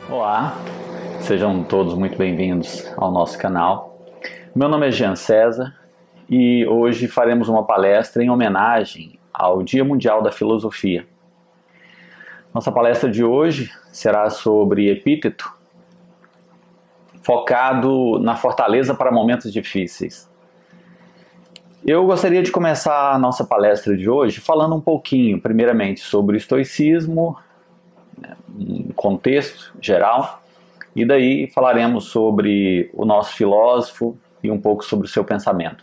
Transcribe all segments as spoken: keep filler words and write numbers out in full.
Olá, sejam todos muito bem-vindos ao nosso canal. Meu nome é Jean César e hoje faremos uma palestra em homenagem ao Dia Mundial da Filosofia. Nossa palestra de hoje será sobre Epíteto, focado na fortaleza para momentos difíceis. Eu gostaria de começar a nossa palestra de hoje falando um pouquinho, primeiramente, sobre o estoicismo, um contexto geral, e daí falaremos sobre o nosso filósofo e um pouco sobre o seu pensamento.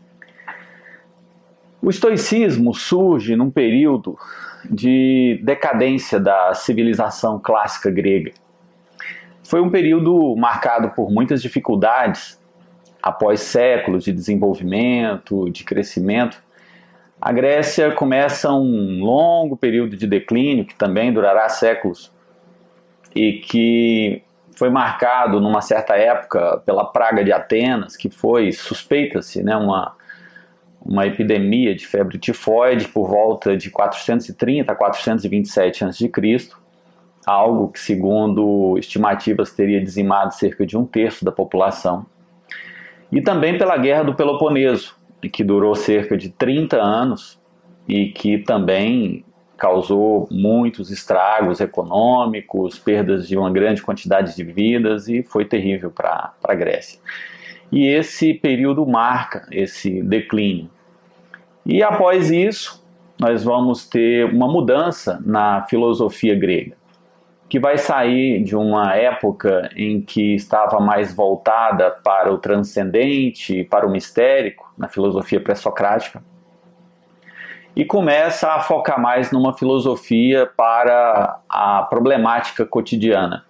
O estoicismo surge num período de decadência da civilização clássica grega. Foi um período marcado por muitas dificuldades após séculos de desenvolvimento, de crescimento. A Grécia começa um longo período de declínio, que também durará séculos, e que foi marcado numa certa época pela praga de Atenas, que foi, suspeita-se, né, uma, uma epidemia de febre tifoide por volta de quatrocentos e trinta a quatrocentos e vinte e sete antes de Cristo, algo que, segundo estimativas, teria dizimado cerca de um terço da população. E também pela Guerra do Peloponeso, que durou cerca de trinta anos e que também causou muitos estragos econômicos, perdas de uma grande quantidade de vidas, e foi terrível para a Grécia. E esse período marca esse declínio. E após isso, nós vamos ter uma mudança na filosofia grega, que vai sair de uma época em que estava mais voltada para o transcendente, para o mistérico, na filosofia pré-socrática, e começa a focar mais numa filosofia para a problemática cotidiana.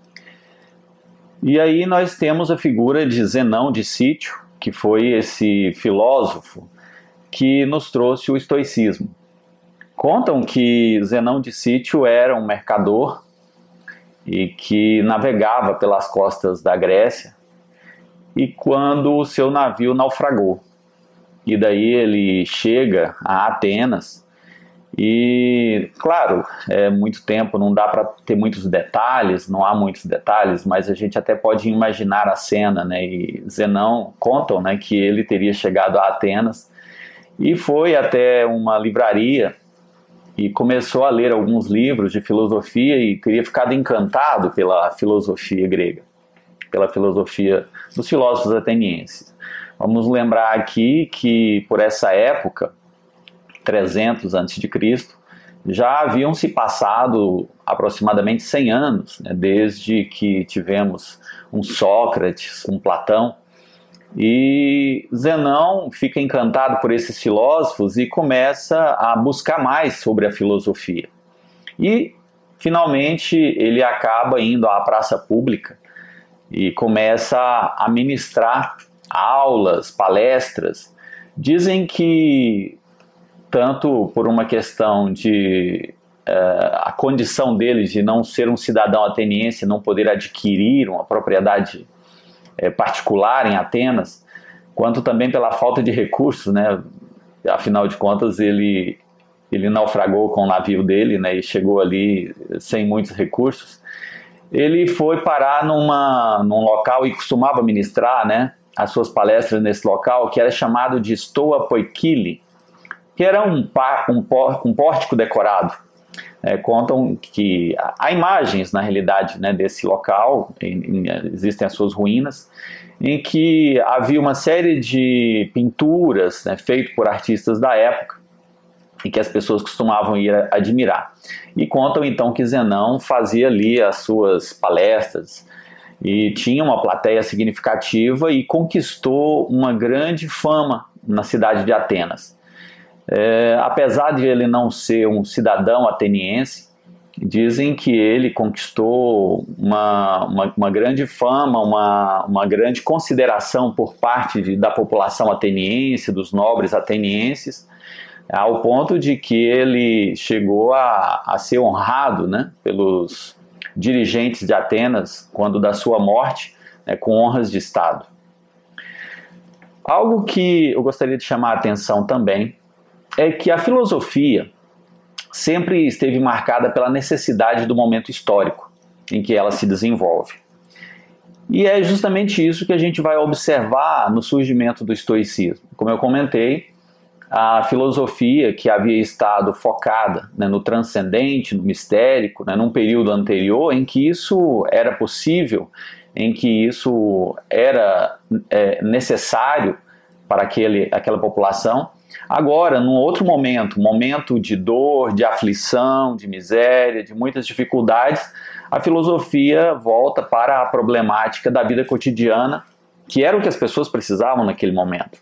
E aí nós temos a figura de Zenão de Cítio, que foi esse filósofo que nos trouxe o estoicismo. Contam que Zenão de Cítio era um mercador e que navegava pelas costas da Grécia, e quando o seu navio naufragou. E daí ele chega a Atenas, e, claro, é muito tempo, não dá para ter muitos detalhes, não há muitos detalhes, mas a gente até pode imaginar a cena, né? E Zenão, contam, né, que ele teria chegado a Atenas e foi até uma livraria e começou a ler alguns livros de filosofia e teria ficado encantado pela filosofia grega, pela filosofia dos filósofos atenienses. Vamos lembrar aqui que por essa época, trezentos antes de Cristo, já haviam se passado aproximadamente cem anos, né, desde que tivemos um Sócrates, um Platão, e Zenão fica encantado por esses filósofos e começa a buscar mais sobre a filosofia. E, finalmente, ele acaba indo à praça pública e começa a ministrar aulas, palestras. Dizem que, tanto por uma questão de uh, a condição dele de não ser um cidadão ateniense, não poder adquirir uma propriedade particular em Atenas, quanto também pela falta de recursos, né? Afinal de contas ele, ele naufragou com o navio dele, né? E chegou ali sem muitos recursos. Ele foi parar numa, num local e costumava ministrar, né, as suas palestras nesse local, que era chamado de Stoa Poikile, que era um, par, um, por, um pórtico decorado. É, contam que há imagens, na realidade, né, desse local, em, em, existem as suas ruínas, em que havia uma série de pinturas, né, feitas por artistas da época e que as pessoas costumavam ir a, admirar. E contam então que Zenão fazia ali as suas palestras e tinha uma plateia significativa e conquistou uma grande fama na cidade de Atenas. É, apesar de ele não ser um cidadão ateniense, dizem que ele conquistou uma, uma, uma grande fama, uma, uma grande consideração por parte de, da população ateniense, dos nobres atenienses, ao ponto de que ele chegou a, a ser honrado, né, pelos dirigentes de Atenas, quando da sua morte, né, com honras de Estado. Algo que eu gostaria de chamar a atenção também é que a filosofia sempre esteve marcada pela necessidade do momento histórico. em que ela se desenvolve. E é justamente isso que a gente vai observar no surgimento do estoicismo. Como eu comentei, a filosofia que havia estado focada, né, no transcendente, no mistérico, né, num período anterior em que isso era possível, em que isso era é, necessário para aquele, aquela população. Agora, num outro momento, momento de dor, de aflição, de miséria, de muitas dificuldades, a filosofia volta para a problemática da vida cotidiana, que era o que as pessoas precisavam naquele momento.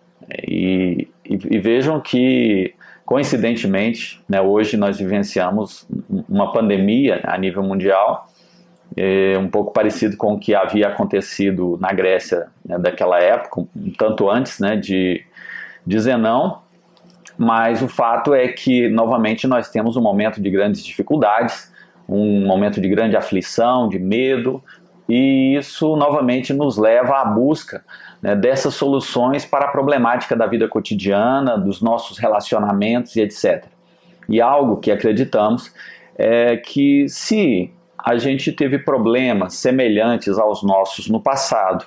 E, e, e vejam que, coincidentemente, né, hoje nós vivenciamos uma pandemia a nível mundial, é, um pouco parecido com o que havia acontecido na Grécia, né, daquela época, um tanto antes, né, de, de Zenão, mas o fato é que, novamente, nós temos um momento de grandes dificuldades, um momento de grande aflição, de medo, e isso novamente nos leva à busca, né, dessas soluções para a problemática da vida cotidiana, dos nossos relacionamentos e etcétera. E algo que acreditamos é que se a gente teve problemas semelhantes aos nossos no passado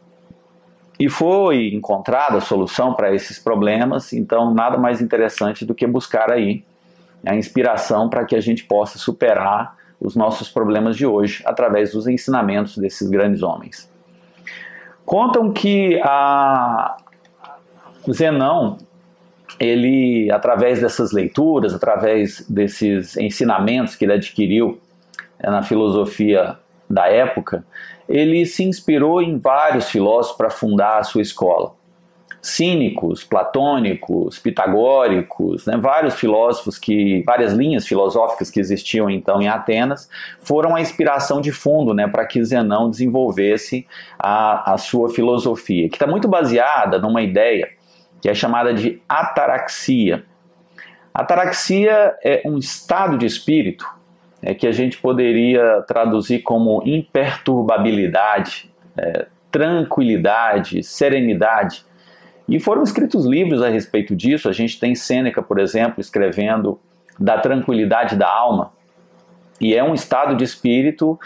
e foi encontrada a solução para esses problemas, então nada mais interessante do que buscar aí a inspiração para que a gente possa superar os nossos problemas de hoje através dos ensinamentos desses grandes homens. Contam que a Zenão, ele, através dessas leituras, através desses ensinamentos que ele adquiriu na filosofia da época, ele se inspirou em vários filósofos para fundar a sua escola. Cínicos, platônicos, pitagóricos, né, vários filósofos, que, várias linhas filosóficas que existiam então em Atenas, foram a inspiração de fundo, né, para que Zenão desenvolvesse a, a sua filosofia, que está muito baseada numa ideia que é chamada de ataraxia. Ataraxia é um estado de espírito é, que a gente poderia traduzir como imperturbabilidade, é, tranquilidade, serenidade. E foram escritos livros a respeito disso. A gente tem Sêneca, por exemplo, escrevendo da tranquilidade da alma. E é um estado de espírito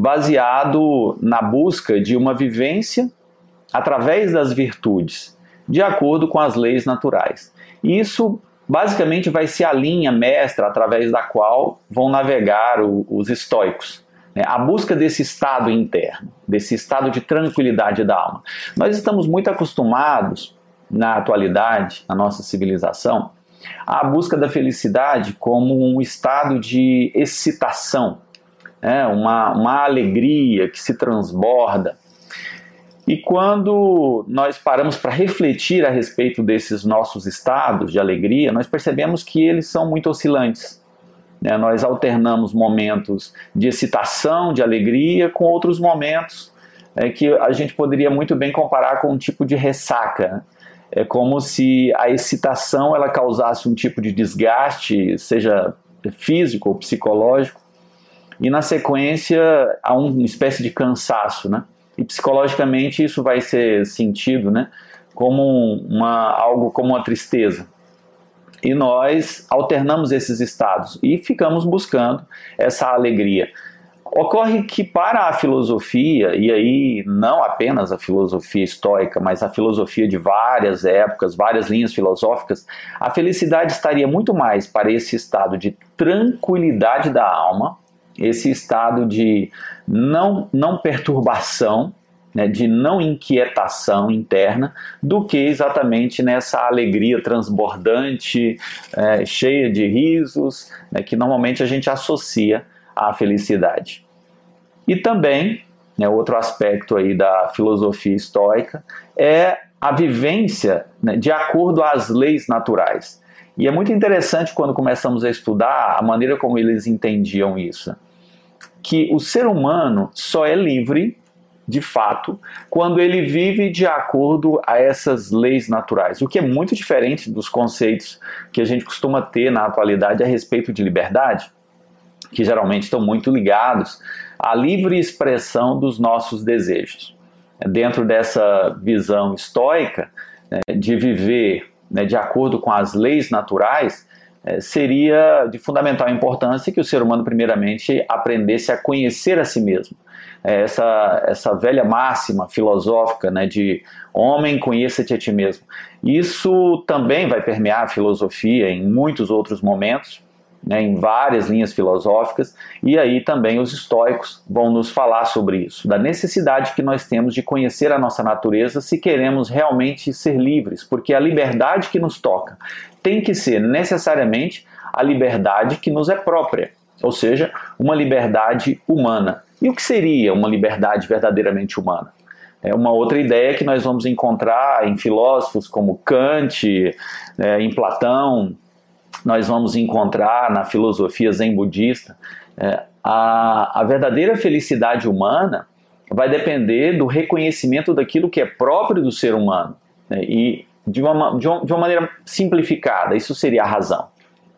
baseado na busca de uma vivência através das virtudes, de acordo com as leis naturais. E isso basicamente vai ser a linha mestra através da qual vão navegar o, os estoicos. A busca desse estado interno, desse estado de tranquilidade da alma. Nós estamos muito acostumados na atualidade, na nossa civilização, a busca da felicidade como um estado de excitação, né? uma, uma alegria que se transborda. E quando nós paramos para refletir a respeito desses nossos estados de alegria, nós percebemos que eles são muito oscilantes. Né? Nós alternamos momentos de excitação, de alegria, com outros momentos é, que a gente poderia muito bem comparar com um tipo de ressaca, né? É como se a excitação ela causasse um tipo de desgaste, seja físico ou psicológico, e na sequência há uma espécie de cansaço, né? E psicologicamente isso vai ser sentido, né, como uma, algo como uma tristeza. E nós alternamos esses estados e ficamos buscando essa alegria. Ocorre que para a filosofia, e aí não apenas a filosofia estoica, mas a filosofia de várias épocas, várias linhas filosóficas, a felicidade estaria muito mais para esse estado de tranquilidade da alma, esse estado de não, não perturbação, né, de não inquietação interna, do que exatamente nessa alegria transbordante, é, cheia de risos, né, que normalmente a gente associa à felicidade. E também, né, outro aspecto aí da filosofia estoica é a vivência, né, de acordo às leis naturais. E é muito interessante quando começamos a estudar a maneira como eles entendiam isso, que o ser humano só é livre, de fato, quando ele vive de acordo a essas leis naturais, o que é muito diferente dos conceitos que a gente costuma ter na atualidade a respeito de liberdade, que geralmente estão muito ligados à livre expressão dos nossos desejos. Dentro dessa visão estoica, né, de viver, né, de acordo com as leis naturais, é, seria de fundamental importância que o ser humano primeiramente aprendesse a conhecer a si mesmo. É essa, essa velha máxima filosófica, né, de homem, conheça-te a ti mesmo. Isso também vai permear a filosofia em muitos outros momentos, né, em várias linhas filosóficas, e aí também os estoicos vão nos falar sobre isso, da necessidade que nós temos de conhecer a nossa natureza se queremos realmente ser livres, porque a liberdade que nos toca tem que ser necessariamente a liberdade que nos é própria, ou seja, uma liberdade humana. E o que seria uma liberdade verdadeiramente humana? É uma outra ideia que nós vamos encontrar em filósofos como Kant, é, em Platão, nós vamos encontrar na filosofia zen budista. É, a, a verdadeira felicidade humana vai depender do reconhecimento daquilo que é próprio do ser humano, né? E de uma, de, uma, de uma maneira simplificada, isso seria a razão.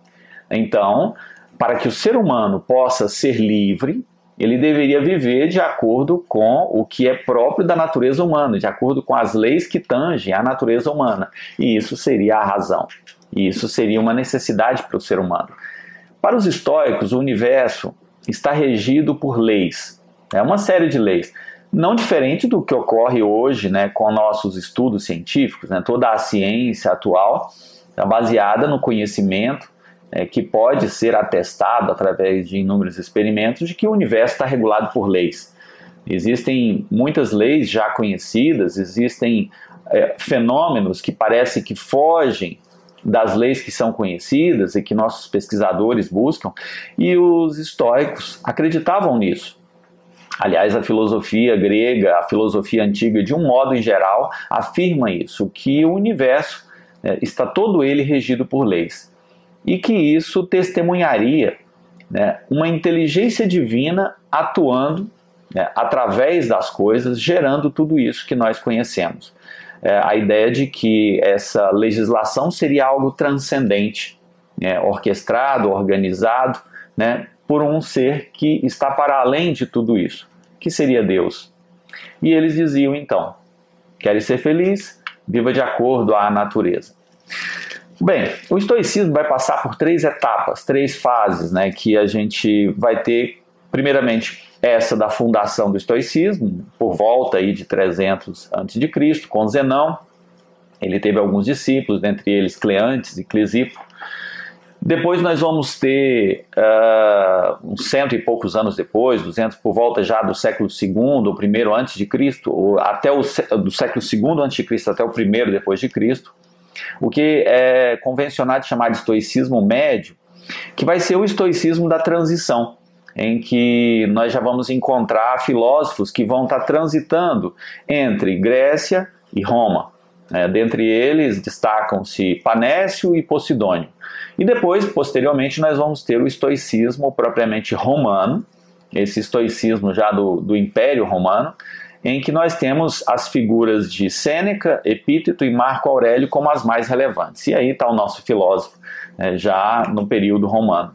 Então, para que o ser humano possa ser livre, ele deveria viver de acordo com o que é próprio da natureza humana, de acordo com as leis que tangem a natureza humana. E isso seria a razão. E isso seria uma necessidade para o ser humano. Para os estoicos, o universo está regido por leis. É uma série de leis. Não diferente do que ocorre hoje, né, com nossos estudos científicos, né? Toda a ciência atual está baseada no conhecimento, é, que pode ser atestado através de inúmeros experimentos de que o universo está regulado por leis. Existem muitas leis já conhecidas, existem é, fenômenos que parecem que fogem das leis que são conhecidas e que nossos pesquisadores buscam, e os estoicos acreditavam nisso. Aliás, a filosofia grega, a filosofia antiga, de um modo em geral, afirma isso, que o universo é, está todo ele regido por leis. E que isso testemunharia, né, uma inteligência divina atuando, né, através das coisas, gerando tudo isso que nós conhecemos. É, a ideia de que essa legislação seria algo transcendente, né, orquestrado, organizado, né, por um ser que está para além de tudo isso, que seria Deus. E eles diziam então, queres ser feliz? Viva de acordo à natureza. Bem, o estoicismo vai passar por três etapas, três fases, né, que a gente vai ter, primeiramente, essa da fundação do estoicismo, por volta aí de trezentos antes de Cristo, com Zenão. Ele teve alguns discípulos, dentre eles Cleantes e Clesipo. Depois nós vamos ter, uh, uns cento e poucos anos depois, duzentos, por volta já do século segundo, o primeiro antes de Cristo, ou até o, do século segundo antes de Cristo até o primeiro depois de Cristo, o que é convencionado chamar de estoicismo médio, que vai ser o estoicismo da transição, em que nós já vamos encontrar filósofos que vão estar transitando entre Grécia e Roma. É, dentre eles destacam-se Panécio e Posidônio. E depois, posteriormente, nós vamos ter o estoicismo propriamente romano, esse estoicismo já do, do Império Romano, em que nós temos as figuras de Sêneca, Epíteto e Marco Aurélio como as mais relevantes. E aí está o nosso filósofo, é, já no período romano.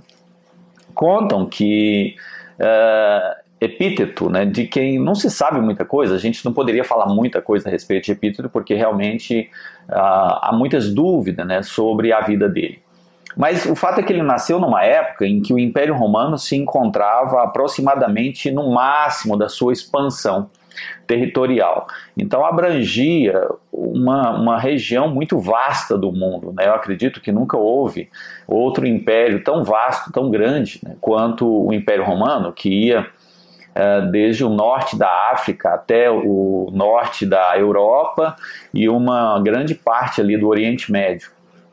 Contam que uh, Epíteto, né, de quem não se sabe muita coisa, a gente não poderia falar muita coisa a respeito de Epíteto, porque realmente uh, há muitas dúvidas, né, sobre a vida dele. Mas o fato é que ele nasceu numa época em que o Império Romano se encontrava aproximadamente no máximo da sua expansão territorial. Então abrangia uma, uma região muito vasta do mundo, né? Eu acredito que nunca houve outro império tão vasto, tão grande, né, quanto o Império Romano, que ia uh, desde o norte da África até o norte da Europa e uma grande parte ali do Oriente Médio.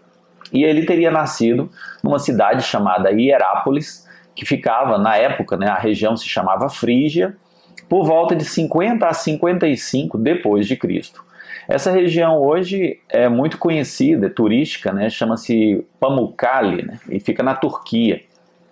E ele teria nascido numa cidade chamada Hierápolis, que ficava, na época, né, a região se chamava Frígia, por volta de cinquenta a cinquenta e cinco depois de Cristo. Essa região hoje é muito conhecida, é turística, né? Chama-se Pamukkale, né? E fica na Turquia.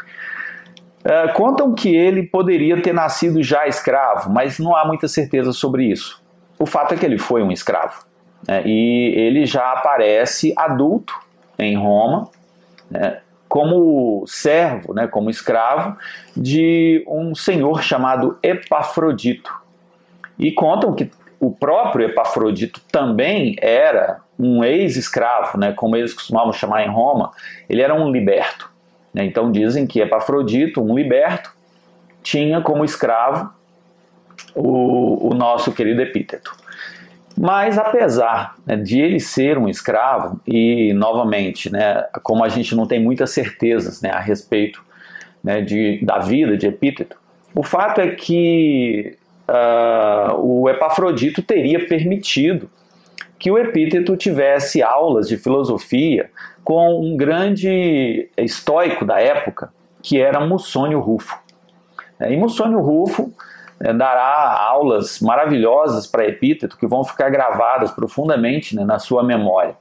É, contam que ele poderia ter nascido já escravo, mas não há muita certeza sobre isso. O fato é que ele foi um escravo, né? E ele já aparece adulto em Roma, né, como servo, né, como escravo de um senhor chamado Epafrodito. E contam que o próprio Epafrodito também era um ex-escravo, né, como eles costumavam chamar em Roma, ele era um liberto. Né? Então dizem que Epafrodito, um liberto, tinha como escravo o, o nosso querido Epíteto. Mas apesar, né, de ele ser um escravo, e novamente, né, como a gente não tem muitas certezas, né, a respeito, né, de, da vida de Epíteto, o fato é que uh, o Epafrodito teria permitido que o Epíteto tivesse aulas de filosofia com um grande estoico da época, que era Mussônio Rufo. E Mussônio Rufo é, dará aulas maravilhosas para Epíteto, que vão ficar gravadas profundamente, né, na sua memória.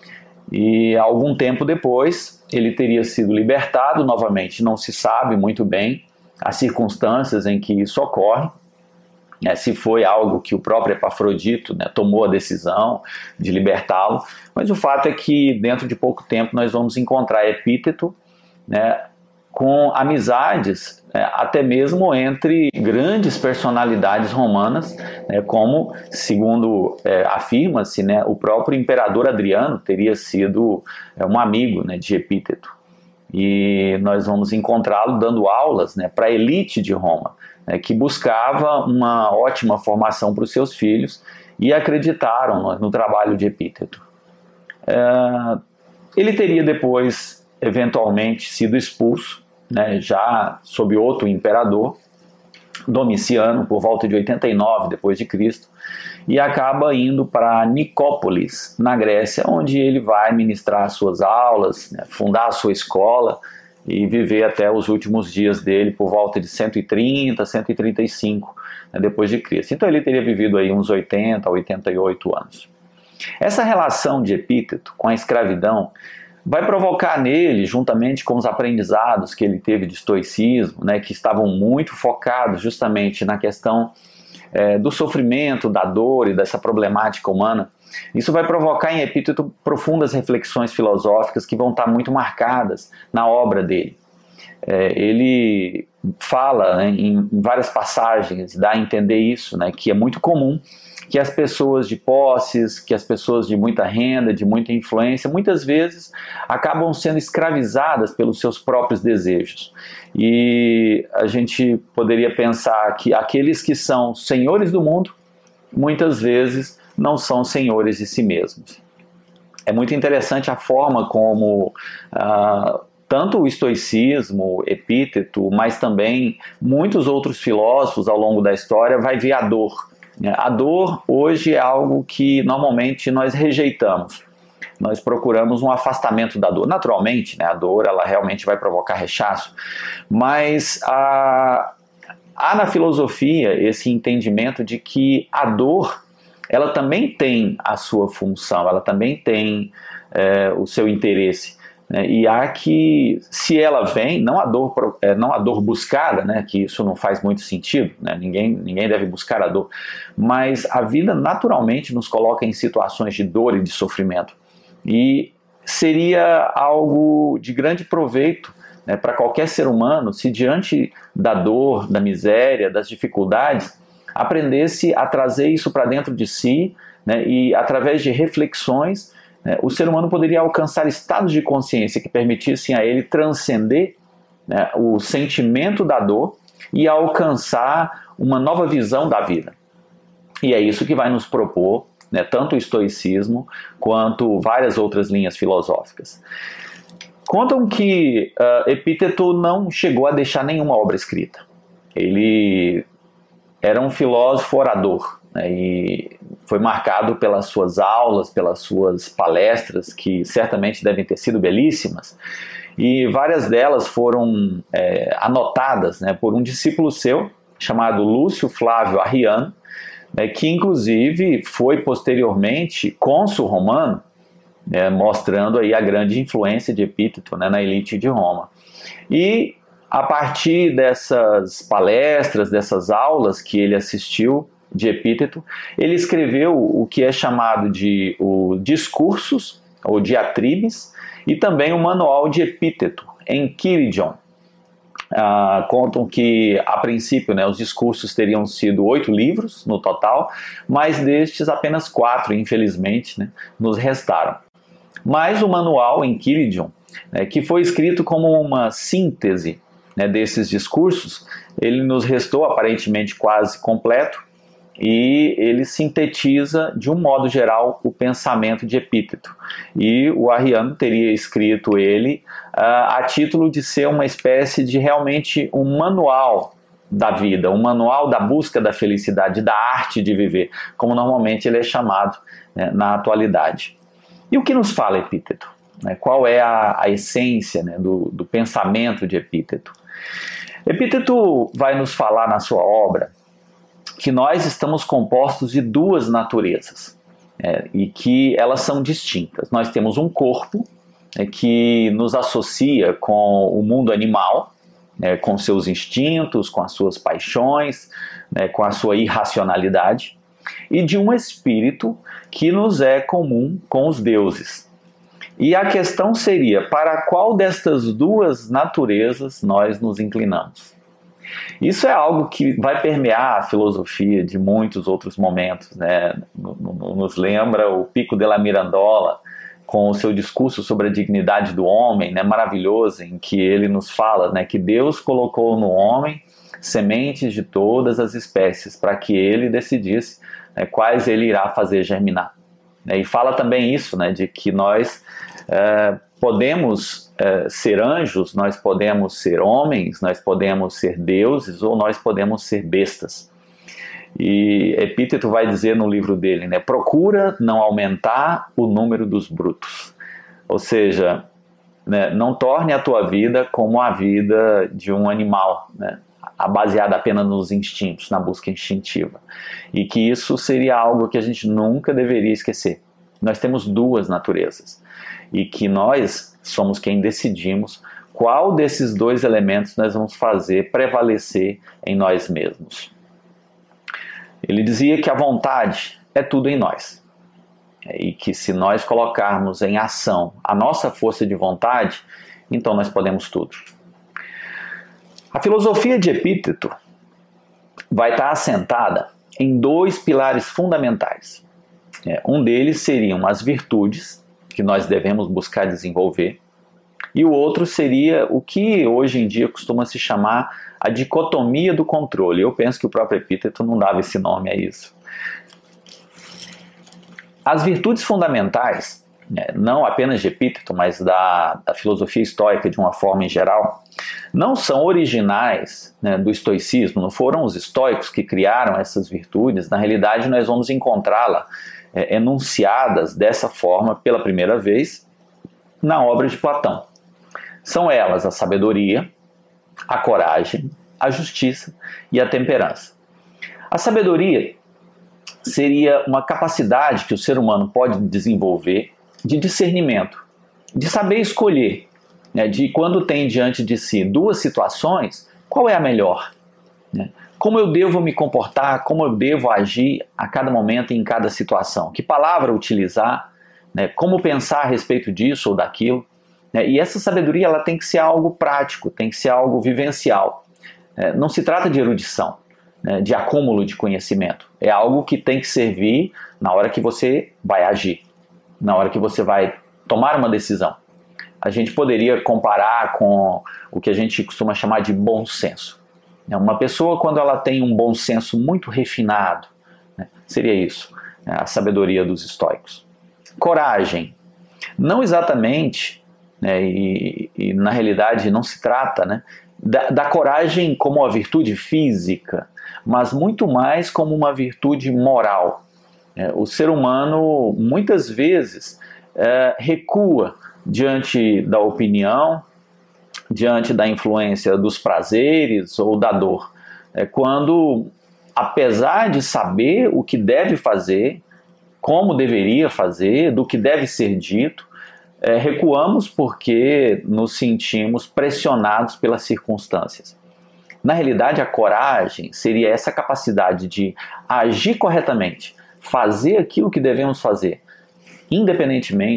E algum tempo depois, ele teria sido libertado novamente, não se sabe muito bem as circunstâncias em que isso ocorre, né, se foi algo que o próprio Epafrodito, né, tomou a decisão de libertá-lo, mas o fato é que dentro de pouco tempo nós vamos encontrar Epíteto, né, com amizades, né, até mesmo entre grandes personalidades romanas, né, como, segundo é, afirma-se, né, o próprio imperador Adriano teria sido é, um amigo, né, de Epíteto. E nós vamos encontrá-lo dando aulas, né, para a elite de Roma, né, que buscava uma ótima formação para os seus filhos e acreditaram no, no trabalho de Epíteto. É, ele teria depois, eventualmente, sido expulso, né, já sob outro imperador, Domiciano, por volta de oitenta e nove depois de Cristo, e acaba indo para Nicópolis, na Grécia, onde ele vai ministrar suas aulas, né, fundar a sua escola e viver até os últimos dias dele, por volta de cento e trinta, cento e trinta e cinco, né, depois de Cristo. Então ele teria vivido aí uns oitenta, oitenta e oito anos. Essa relação de Epíteto com a escravidão vai provocar nele, juntamente com os aprendizados que ele teve de estoicismo, né, que estavam muito focados justamente na questão é, do sofrimento, da dor e dessa problemática humana, isso vai provocar em Epíteto profundas reflexões filosóficas que vão estar muito marcadas na obra dele. É, ele fala, né, em várias passagens, dá a entender isso, né, que é muito comum que as pessoas de posses, que as pessoas de muita renda, de muita influência, muitas vezes acabam sendo escravizadas pelos seus próprios desejos. E a gente poderia pensar que aqueles que são senhores do mundo, muitas vezes não são senhores de si mesmos. É muito interessante a forma como ah, tanto o estoicismo, Epíteto, mas também muitos outros filósofos ao longo da história vai ver a dor. A dor hoje é algo que normalmente nós rejeitamos. Nós procuramos um afastamento da dor. Naturalmente, né, a dor ela realmente vai provocar rechaço, mas há, há na filosofia esse entendimento de que a dor ela também tem a sua função, ela também tem é, o seu interesse. Né, e há que, se ela vem, não a dor, é, não a dor buscada, né, que isso não faz muito sentido, né, ninguém, ninguém deve buscar a dor, mas a vida naturalmente nos coloca em situações de dor e de sofrimento. E seria algo de grande proveito, né, para qualquer ser humano se diante da dor, da miséria, das dificuldades, aprendesse a trazer isso para dentro de si, né, e através de reflexões, o ser humano poderia alcançar estados de consciência que permitissem a ele transcender, né, o sentimento da dor e alcançar uma nova visão da vida. E é isso que vai nos propor, né, tanto o estoicismo quanto várias outras linhas filosóficas. Contam que uh, Epíteto não chegou a deixar nenhuma obra escrita. Ele era um filósofo orador, né, e foi marcado pelas suas aulas, pelas suas palestras, que certamente devem ter sido belíssimas, e várias delas foram é, anotadas, né, por um discípulo seu, chamado Lúcio Flávio Arriano, né, que inclusive foi posteriormente cônsul romano, né, mostrando aí a grande influência de Epíteto, né, na elite de Roma. E a partir dessas palestras, dessas aulas que ele assistiu de Epíteto, ele escreveu o que é chamado de o Discursos, ou Diatribes, e também o Manual de Epíteto, Enquiridion. Uh, contam que, a princípio, né, os discursos teriam sido oito livros no total, mas destes apenas quatro, infelizmente, né, nos restaram. Mas o manual Enchiridion, né, que foi escrito como uma síntese, né, desses discursos, ele nos restou aparentemente quase completo, e ele sintetiza, de um modo geral, o pensamento de Epíteto. E o Arriano teria escrito ele uh, a título de ser uma espécie de realmente um manual da vida, um manual da busca da felicidade, da arte de viver, como normalmente ele é chamado, né, na atualidade. E o que nos fala Epíteto? Né, qual é a, a essência, né, do, do pensamento de Epíteto? Epíteto vai nos falar na sua obra que nós estamos compostos de duas naturezas, é, e que elas são distintas. Nós temos um corpo, é, que nos associa com o mundo animal, é, com seus instintos, com as suas paixões, né, com a sua irracionalidade, e de um espírito que nos é comum com os deuses. E a questão seria, para qual destas duas naturezas nós nos inclinamos? Isso é algo que vai permear a filosofia de muitos outros momentos, né? Nos lembra o Pico della Mirandola, com o seu discurso sobre a dignidade do homem, né? Maravilhoso, em que ele nos fala, né, que Deus colocou no homem sementes de todas as espécies, para que ele decidisse, né, quais ele irá fazer germinar. E fala também isso, né, de que nós é, podemos é, ser anjos, nós podemos ser homens, nós podemos ser deuses, ou nós podemos ser bestas. E Epíteto vai dizer no livro dele, né, procura não aumentar o número dos brutos. Ou seja, né, não torne a tua vida como a vida de um animal, né, baseada apenas nos instintos, na busca instintiva. E que isso seria algo que a gente nunca deveria esquecer. Nós temos duas naturezas. E que nós somos quem decidimos qual desses dois elementos nós vamos fazer prevalecer em nós mesmos. Ele dizia que a vontade é tudo em nós. E que se nós colocarmos em ação a nossa força de vontade, então nós podemos tudo. A filosofia de Epíteto vai estar assentada em dois pilares fundamentais. Um deles seriam as virtudes, que nós devemos buscar desenvolver, e o outro seria o que hoje em dia costuma se chamar a dicotomia do controle. Eu penso que o próprio Epíteto não dava esse nome a isso. As virtudes fundamentais, não apenas de Epíteto, mas da, da filosofia estoica de uma forma em geral, não são originais, né, do estoicismo, não foram os estoicos que criaram essas virtudes. Na realidade, nós vamos encontrá-la é, enunciadas dessa forma pela primeira vez na obra de Platão. São elas a sabedoria, a coragem, a justiça e a temperança. A sabedoria seria uma capacidade que o ser humano pode desenvolver de discernimento, de saber escolher, né, de quando tem diante de si duas situações, qual é a melhor? Né? Como eu devo me comportar, como eu devo agir a cada momento e em cada situação? Que palavra utilizar? Né? Como pensar a respeito disso ou daquilo? Né? E essa sabedoria ela tem que ser algo prático, tem que ser algo vivencial. É, não se trata de erudição, né, de acúmulo de conhecimento. É algo que tem que servir na hora que você vai agir, na hora que você vai tomar uma decisão. A gente poderia comparar com o que a gente costuma chamar de bom senso. Uma pessoa, quando ela tem um bom senso muito refinado, né, seria isso, né, a sabedoria dos estoicos. Coragem. Não exatamente, né, e, e na realidade não se trata, né, da, da coragem como uma virtude física, mas muito mais como uma virtude moral. É, o ser humano, muitas vezes, é, recua diante da opinião, diante da influência dos prazeres ou da dor. É quando, apesar de saber o que deve fazer, como deveria fazer, do que deve ser dito, é, recuamos porque nos sentimos pressionados pelas circunstâncias. Na realidade, a coragem seria essa capacidade de agir corretamente, fazer aquilo que devemos fazer, independentemente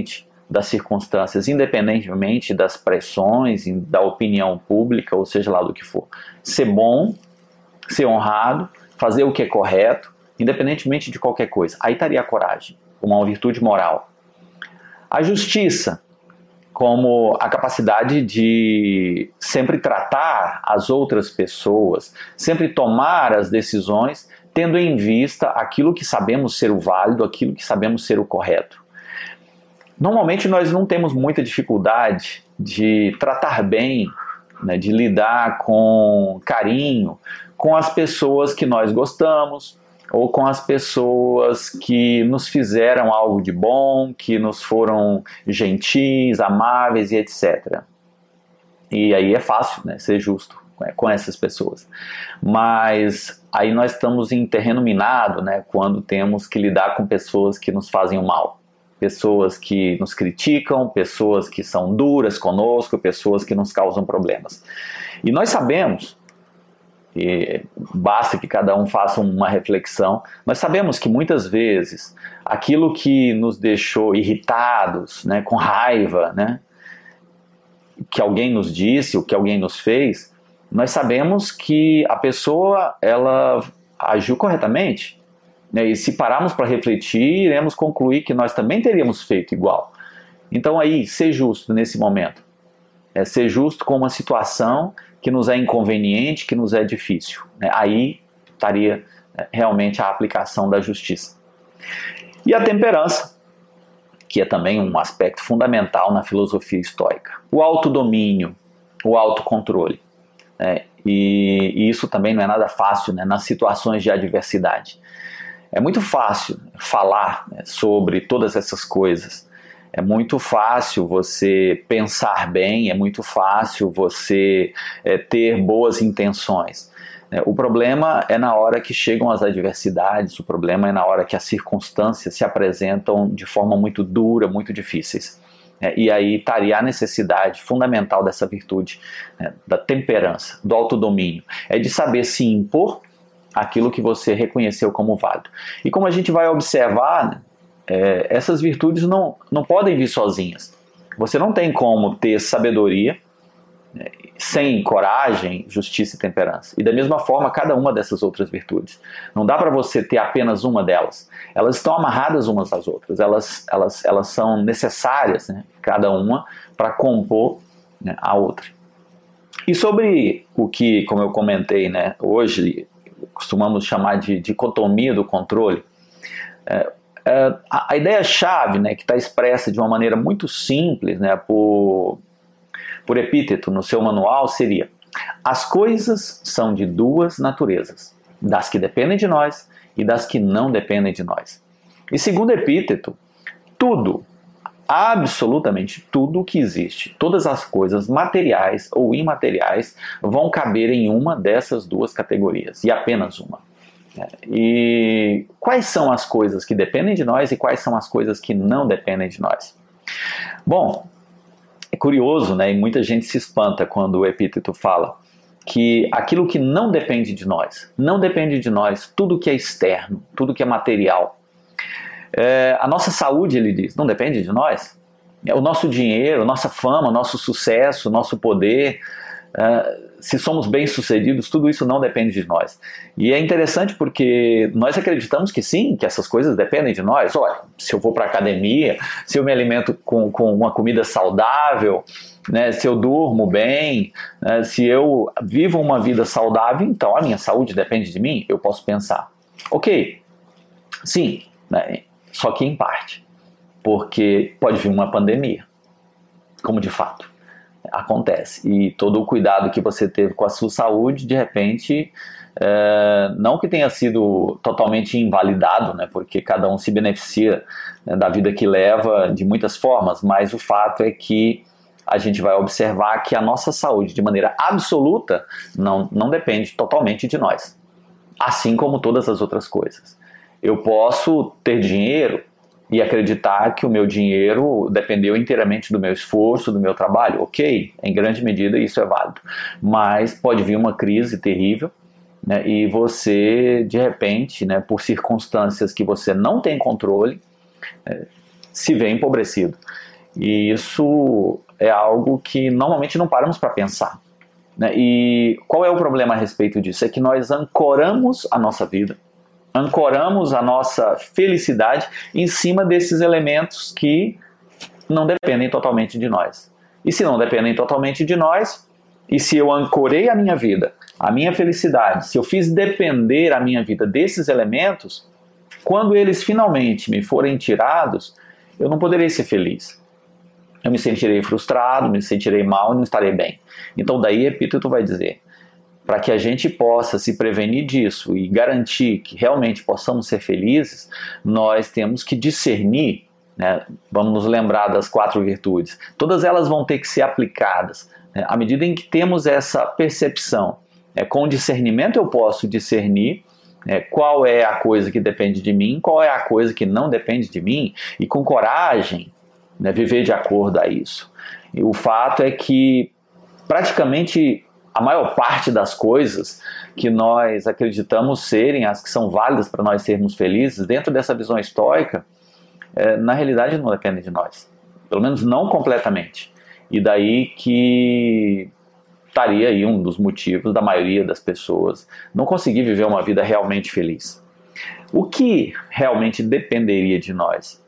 das circunstâncias, independentemente das pressões, da opinião pública, ou seja lá do que for. Ser bom, ser honrado, fazer o que é correto, independentemente de qualquer coisa. Aí estaria a coragem, uma virtude moral. A justiça, como a capacidade de sempre tratar as outras pessoas, sempre tomar as decisões, tendo em vista aquilo que sabemos ser o válido, aquilo que sabemos ser o correto. Normalmente nós não temos muita dificuldade de tratar bem, né, de lidar com carinho com as pessoas que nós gostamos, ou com as pessoas que nos fizeram algo de bom, que nos foram gentis, amáveis e etcétera. E aí é fácil, né, ser justo com essas pessoas. Mas aí nós estamos em terreno minado, né, quando temos que lidar com pessoas que nos fazem o mal. Pessoas que nos criticam, pessoas que são duras conosco, pessoas que nos causam problemas. E nós sabemos, e basta que cada um faça uma reflexão, nós sabemos que muitas vezes aquilo que nos deixou irritados, né, com raiva, né, que alguém nos disse, o que alguém nos fez, nós sabemos que a pessoa ela agiu corretamente, né, e se pararmos para refletir, iremos concluir que nós também teríamos feito igual. Então aí, ser justo nesse momento, é ser justo com uma situação que nos é inconveniente, que nos é difícil, né? Aí estaria realmente a aplicação da justiça. E a temperança, que é também um aspecto fundamental na filosofia estoica. O autodomínio, o autocontrole. Né? E, e isso também não é nada fácil, né, nas situações de adversidade. É muito fácil falar, né, sobre todas essas coisas. É muito fácil você pensar bem, é muito fácil você é, ter boas intenções. É, o problema é na hora que chegam as adversidades, o problema é na hora que as circunstâncias se apresentam de forma muito dura, muito difíceis. É, e aí estaria a necessidade fundamental dessa virtude, né, da temperança, do autodomínio. É de saber se impor aquilo que você reconheceu como válido. E como a gente vai observar, né, É, essas virtudes não, não podem vir sozinhas. Você não tem como ter sabedoria, né, sem coragem, justiça e temperança. E da mesma forma, cada uma dessas outras virtudes. Não dá para você ter apenas uma delas. Elas estão amarradas umas às outras. Elas, elas, elas são necessárias, né, cada uma, para compor, né, a outra. E sobre o que, como eu comentei, né, hoje, costumamos chamar de dicotomia do controle, é, Uh, a, a ideia-chave, né, que está expressa de uma maneira muito simples, né, por, por Epíteto no seu manual seria: as coisas são de duas naturezas, das que dependem de nós e das que não dependem de nós. E segundo Epíteto, tudo, absolutamente tudo que existe, todas as coisas materiais ou imateriais vão caber em uma dessas duas categorias, e apenas uma. E quais são as coisas que dependem de nós e quais são as coisas que não dependem de nós? Bom, é curioso, né? E muita gente se espanta quando o Epíteto fala que aquilo que não depende de nós, não depende de nós, tudo que é externo, tudo que é material. É, a nossa saúde, ele diz, não depende de nós. O nosso dinheiro, nossa fama, nosso sucesso, nosso poder, é, se somos bem-sucedidos, tudo isso não depende de nós. E é interessante porque nós acreditamos que sim, que essas coisas dependem de nós. Olha, se eu vou para a academia, se eu me alimento com, com uma comida saudável, né, se eu durmo bem, né, se eu vivo uma vida saudável, então a minha saúde depende de mim, eu posso pensar. Ok, sim, né, só que em parte, porque pode vir uma pandemia, como de fato acontece, e todo o cuidado que você teve com a sua saúde, de repente, é, não que tenha sido totalmente invalidado, né, porque cada um se beneficia, né, da vida que leva de muitas formas, mas o fato é que a gente vai observar que a nossa saúde, de maneira absoluta, não, não depende totalmente de nós, assim como todas as outras coisas. Eu posso ter dinheiro e acreditar que o meu dinheiro dependeu inteiramente do meu esforço, do meu trabalho. Ok, em grande medida isso é válido. Mas pode vir uma crise terrível, né, e você, de repente, né, por circunstâncias que você não tem controle, é, se vê empobrecido. E isso é algo que normalmente não paramos para pensar, né? E qual é o problema a respeito disso? É que nós ancoramos a nossa vida, ancoramos a nossa felicidade em cima desses elementos que não dependem totalmente de nós. E se não dependem totalmente de nós, e se eu ancorei a minha vida, a minha felicidade, se eu fiz depender a minha vida desses elementos, quando eles finalmente me forem tirados, eu não poderei ser feliz. Eu me sentirei frustrado, me sentirei mal e não estarei bem. Então daí Epíteto vai dizer, para que a gente possa se prevenir disso e garantir que realmente possamos ser felizes, nós temos que discernir, né? Vamos nos lembrar das quatro virtudes. Todas elas vão ter que ser aplicadas, né? À medida em que temos essa percepção. É, com discernimento eu posso discernir é, qual é a coisa que depende de mim, qual é a coisa que não depende de mim, e com coragem, né, viver de acordo a isso. E o fato é que praticamente a maior parte das coisas que nós acreditamos serem as que são válidas para nós sermos felizes, dentro dessa visão estoica, é, na realidade não dependem de nós. Pelo menos não completamente. E daí que estaria aí um dos motivos da maioria das pessoas não conseguir viver uma vida realmente feliz. O que realmente dependeria de nós?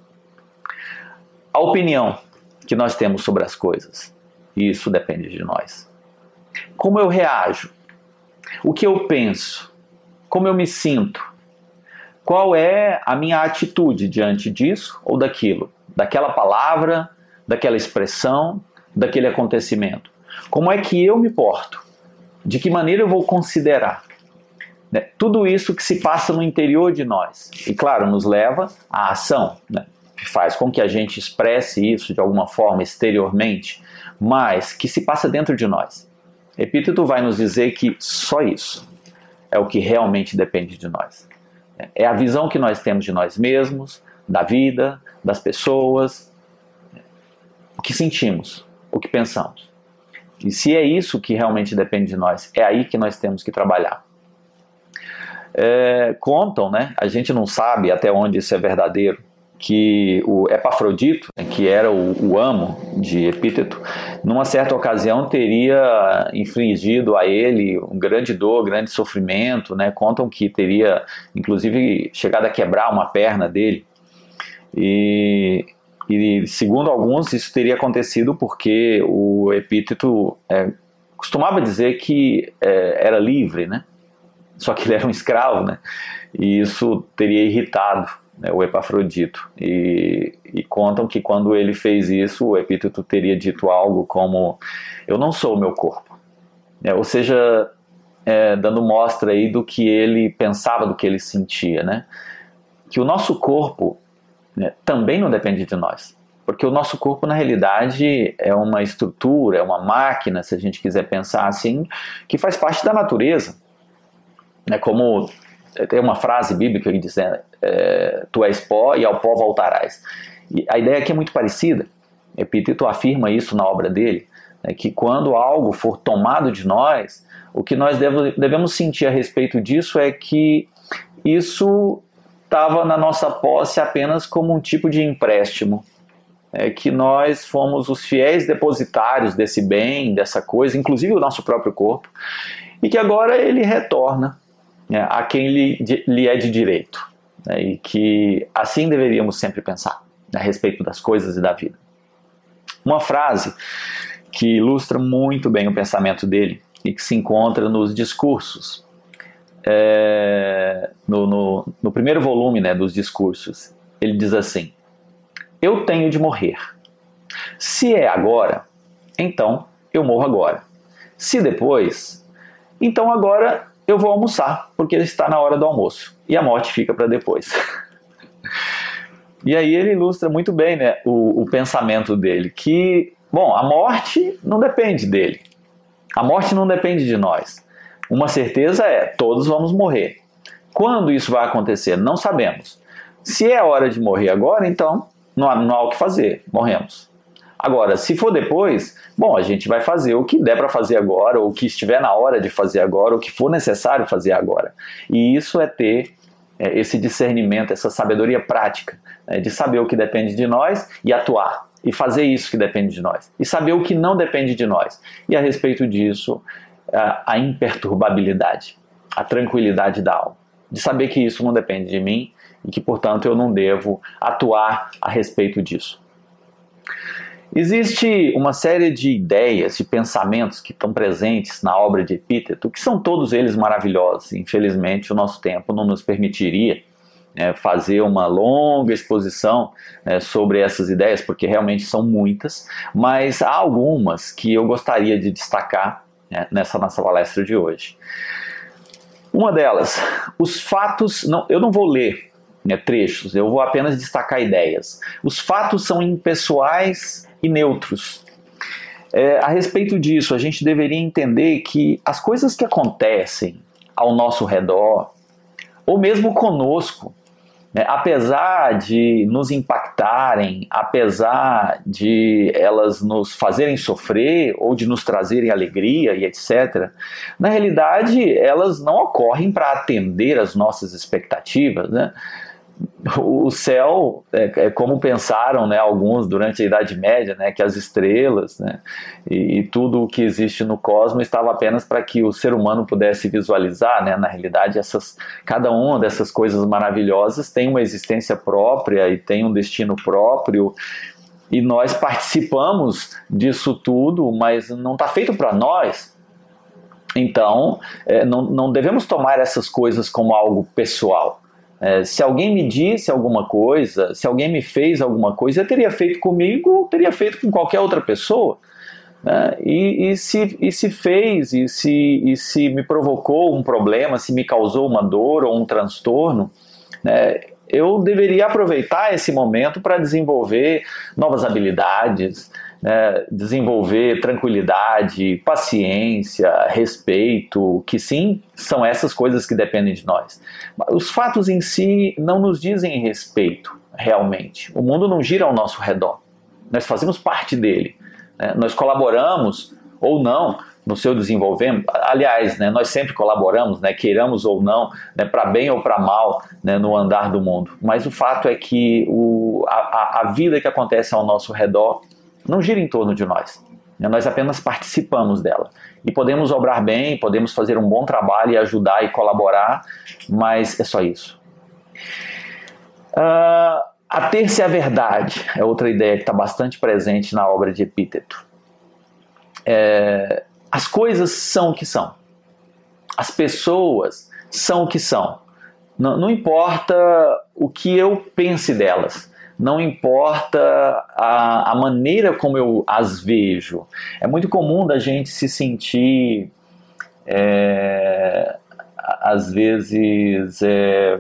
A opinião que nós temos sobre as coisas. Isso depende de nós. Como eu reajo? O que eu penso? Como eu me sinto? Qual é a minha atitude diante disso ou daquilo? Daquela palavra, daquela expressão, daquele acontecimento? Como é que eu me porto? De que maneira eu vou considerar? Né? Tudo isso que se passa no interior de nós. E claro, nos leva à ação, né? Que faz com que a gente expresse isso de alguma forma exteriormente, mas que se passa dentro de nós. Epíteto vai nos dizer que só isso é o que realmente depende de nós. É a visão que nós temos de nós mesmos, da vida, das pessoas, o que sentimos, o que pensamos. E se é isso que realmente depende de nós, é aí que nós temos que trabalhar. É, contam, né? A gente não sabe até onde isso é verdadeiro, que o Epafrodito, que era o, o amo de Epíteto, numa certa ocasião teria infligido a ele um grande dor, grande sofrimento, né? Contam que teria, inclusive, chegado a quebrar uma perna dele. E, e segundo alguns, isso teria acontecido porque o Epíteto é, costumava dizer que é, era livre, né? Só que ele era um escravo, né? E isso teria irritado, né, o Epafrodito, e, e contam que quando ele fez isso, o Epíteto teria dito algo como: eu não sou o meu corpo, é, ou seja, é, dando mostra aí do que ele pensava, do que ele sentia, né? Que o nosso corpo, né, também não depende de nós, porque o nosso corpo na realidade é uma estrutura, é uma máquina, se a gente quiser pensar assim, que faz parte da natureza, né? Como tem uma frase bíblica que diz, é, tu és pó e ao pó voltarás. E a ideia aqui é muito parecida. Epíteto afirma isso na obra dele, né, que quando algo for tomado de nós, o que nós deve, devemos sentir a respeito disso é que isso estava na nossa posse apenas como um tipo de empréstimo, é, que nós fomos os fiéis depositários desse bem, dessa coisa, inclusive o nosso próprio corpo, e que agora ele retorna a quem lhe, lhe é de direito, né, e que assim deveríamos sempre pensar, né, a respeito das coisas e da vida. Uma frase que ilustra muito bem o pensamento dele e que se encontra nos discursos, é, no, no, no primeiro volume, né, dos discursos. Ele diz assim: eu tenho de morrer. Se é agora, então eu morro agora. Se depois, então agora eu vou almoçar, porque está na hora do almoço. E a morte fica para depois. E aí ele ilustra muito bem, né, o, o pensamento dele, que, bom, a morte não depende dele. A morte não depende de nós. Uma certeza é, todos vamos morrer. Quando isso vai acontecer? Não sabemos. Se é hora de morrer agora, então não há, não há o que fazer, morremos. Agora, se for depois, bom, a gente vai fazer o que der para fazer agora, ou o que estiver na hora de fazer agora, ou o que for necessário fazer agora. E isso é ter é, esse discernimento, essa sabedoria prática, né, de saber o que depende de nós e atuar. e fazer isso que depende de nós, e saber o que não depende de nós. E a respeito disso, a, a imperturbabilidade, a tranquilidade da alma, de saber que isso não depende de mim e que, portanto, eu não devo atuar a respeito disso. Existe uma série de ideias, de pensamentos que estão presentes na obra de Epíteto, que são todos eles maravilhosos. Infelizmente, o nosso tempo não nos permitiria é, fazer uma longa exposição é, sobre essas ideias, porque realmente são muitas, mas há algumas que eu gostaria de destacar é, nessa nossa palestra de hoje. Uma delas, os fatos, não, eu não vou ler né, trechos, eu vou apenas destacar ideias. Os fatos são impessoais e neutros. É, a respeito disso, a gente deveria entender que as coisas que acontecem ao nosso redor, ou mesmo conosco, né, apesar de nos impactarem, apesar de elas nos fazerem sofrer ou de nos trazerem alegria e etcétera, na realidade elas não ocorrem para atender às nossas expectativas, né? O céu, é, é como pensaram né, alguns durante a Idade Média, né, que as estrelas né, e, e tudo o que existe no cosmos estava apenas para que o ser humano pudesse visualizar. Né? Na realidade, essas, cada uma dessas coisas maravilhosas tem uma existência própria e tem um destino próprio, e nós participamos disso tudo, mas não está feito para nós. Então, é, não, não devemos tomar essas coisas como algo pessoal. É, se alguém me disse alguma coisa, se alguém me fez alguma coisa, eu teria feito comigo ou teria feito com qualquer outra pessoa. Né? E, e, se, e se fez, e se, e se me provocou um problema, se me causou uma dor ou um transtorno, né, eu deveria aproveitar esse momento para desenvolver novas habilidades, né, desenvolver tranquilidade, paciência, respeito, que sim, são essas coisas que dependem de nós. Os fatos em si não nos dizem respeito, realmente. O mundo não gira ao nosso redor. Nós fazemos parte dele. Né? Nós colaboramos ou não no seu desenvolvimento. Aliás, né, nós sempre colaboramos, né, queiramos ou não, né, para bem ou para mal, né, no andar do mundo. Mas o fato é que o, a, a vida que acontece ao nosso redor não gira em torno de nós. Nós apenas participamos dela. E podemos obrar bem, podemos fazer um bom trabalho e ajudar e colaborar, mas é só isso. Uh, a ter-se a verdade é outra ideia que está bastante presente na obra de Epíteto. É, as coisas são o que são. As pessoas são o que são. Não, não importa o que eu pense delas. Não importa a, a maneira como eu as vejo. É muito comum da gente se sentir, é, às vezes, é,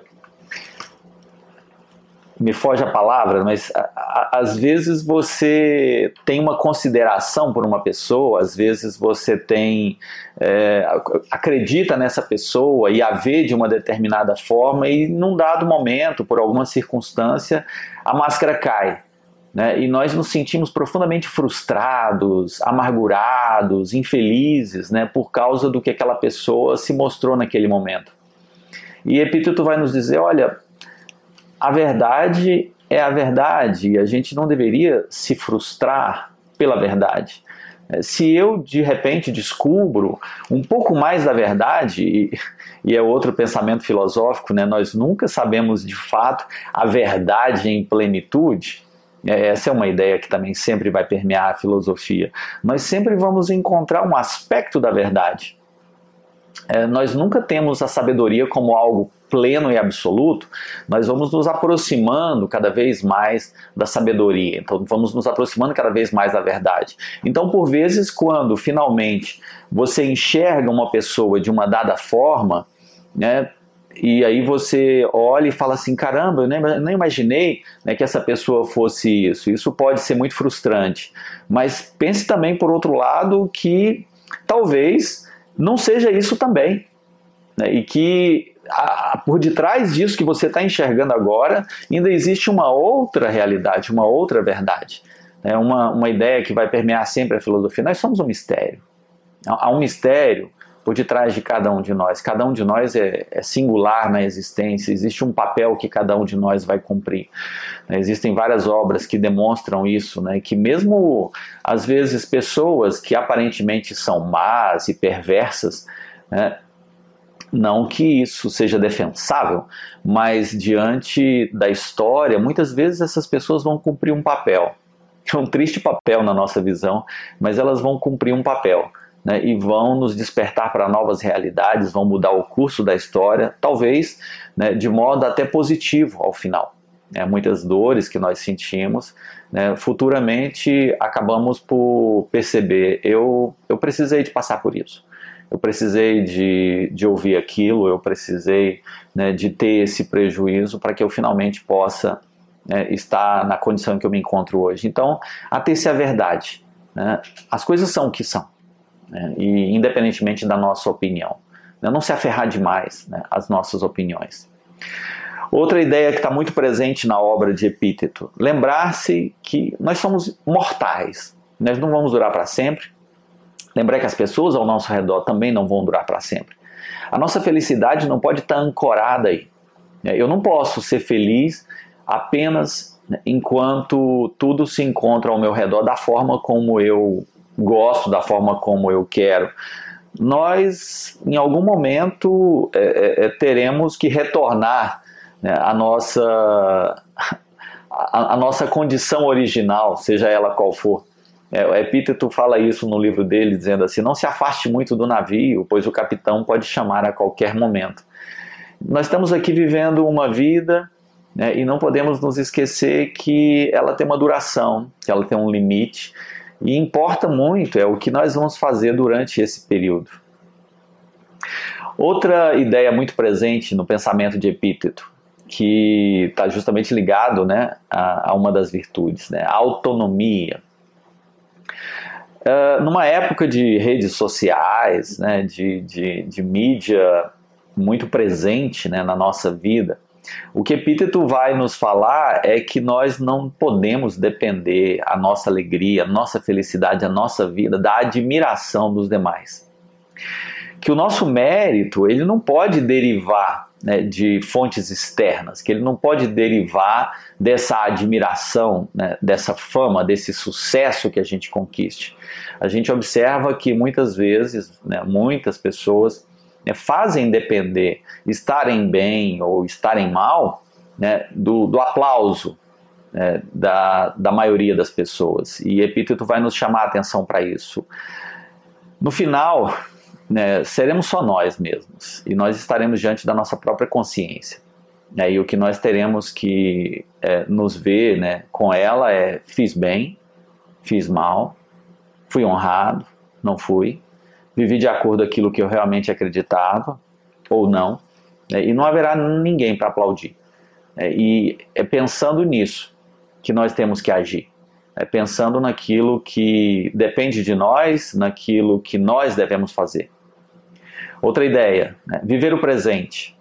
me foge a palavra, mas a, a, às vezes você tem uma consideração por uma pessoa, às vezes você tem, é, acredita nessa pessoa e a vê de uma determinada forma, e num dado momento, por alguma circunstância, a máscara cai, né? E nós nos sentimos profundamente frustrados, amargurados, infelizes, né? Por causa do que aquela pessoa se mostrou naquele momento. E Epíteto vai nos dizer, olha, a verdade é a verdade, e a gente não deveria se frustrar pela verdade. Se eu, de repente, descubro um pouco mais da verdade, e, e é outro pensamento filosófico, né? Nós nunca sabemos de fato a verdade em plenitude. Essa é uma ideia que também sempre vai permear a filosofia. Nós sempre vamos encontrar um aspecto da verdade. É, nós nunca temos a sabedoria como algo pleno e absoluto. Nós vamos nos aproximando cada vez mais da sabedoria, então vamos nos aproximando cada vez mais da verdade. Então, por vezes, quando finalmente você enxerga uma pessoa de uma dada forma, né, e aí você olha e fala assim, caramba, eu nem, nem imaginei, né, que essa pessoa fosse isso. Isso pode ser muito frustrante, mas pense também, por outro lado, que talvez não seja isso também, né, e que a, por detrás disso que você está enxergando agora, ainda existe uma outra realidade, uma outra verdade. É uma, uma ideia que vai permear sempre a filosofia. Nós somos um mistério. Há um mistério por detrás de cada um de nós. Cada um de nós é, é singular na existência, existe um papel que cada um de nós vai cumprir. Né? Existem várias obras que demonstram isso, né? Que mesmo, às vezes, pessoas que aparentemente são más e perversas, né? Não que isso seja defensável, mas diante da história, muitas vezes essas pessoas vão cumprir um papel. É um triste papel na nossa visão, mas elas vão cumprir um papel. Né, e vão nos despertar para novas realidades, vão mudar o curso da história, talvez, né, de modo até positivo ao final. É, muitas dores que nós sentimos, né, futuramente acabamos por perceber, eu, eu precisei de passar por isso, eu precisei de, de ouvir aquilo, eu precisei, né, de ter esse prejuízo para que eu finalmente possa, né, estar na condição em que eu me encontro hoje. Então, até-se a verdade, né, as coisas são o que são. Né, e independentemente da nossa opinião, né, não se aferrar demais, né, às nossas opiniões. Outra ideia que está muito presente na obra de Epíteto, lembrar-se que nós somos mortais, nós não vamos durar para sempre, lembrar que as pessoas ao nosso redor também não vão durar para sempre. A nossa felicidade não pode estar ancorada aí. Eu não posso ser feliz apenas enquanto tudo se encontra ao meu redor da forma como eu gosto, da forma como eu quero. Nós, em algum momento, é, é, teremos que retornar, né, a nossa, a, a nossa condição original, seja ela qual for. É, o Epíteto fala isso no livro dele, dizendo assim, não se afaste muito do navio, pois o capitão pode chamar a qualquer momento. Nós estamos aqui vivendo uma vida, né, e não podemos nos esquecer que ela tem uma duração, que ela tem um limite, e importa muito é o que nós vamos fazer durante esse período. Outra ideia muito presente no pensamento de Epíteto, que está justamente ligado, né, a, a uma das virtudes, né, a autonomia. Uh, numa época de redes sociais, né, de, de, de mídia muito presente, né, na nossa vida, o que Epíteto vai nos falar é que nós não podemos depender a nossa alegria, a nossa felicidade, a nossa vida da admiração dos demais. Que o nosso mérito, ele não pode derivar, né, de fontes externas, que ele não pode derivar dessa admiração, né, dessa fama, desse sucesso que a gente conquiste. A gente observa que muitas vezes, né, muitas pessoas, né, fazem depender estarem bem ou estarem mal, né, do, do aplauso, né, da, da maioria das pessoas. E Epíteto vai nos chamar a atenção para isso. No final, né, seremos só nós mesmos, e nós estaremos diante da nossa própria consciência. Né, e o que nós teremos que é, nos ver, né, com ela é: fiz bem, fiz mal, fui honrado, não fui, vivi de acordo com aquilo que eu realmente acreditava, ou não, né, e não haverá ninguém para aplaudir. É, e é pensando nisso que nós temos que agir. É pensando naquilo que depende de nós, naquilo que nós devemos fazer. Outra ideia, né, viver o presente.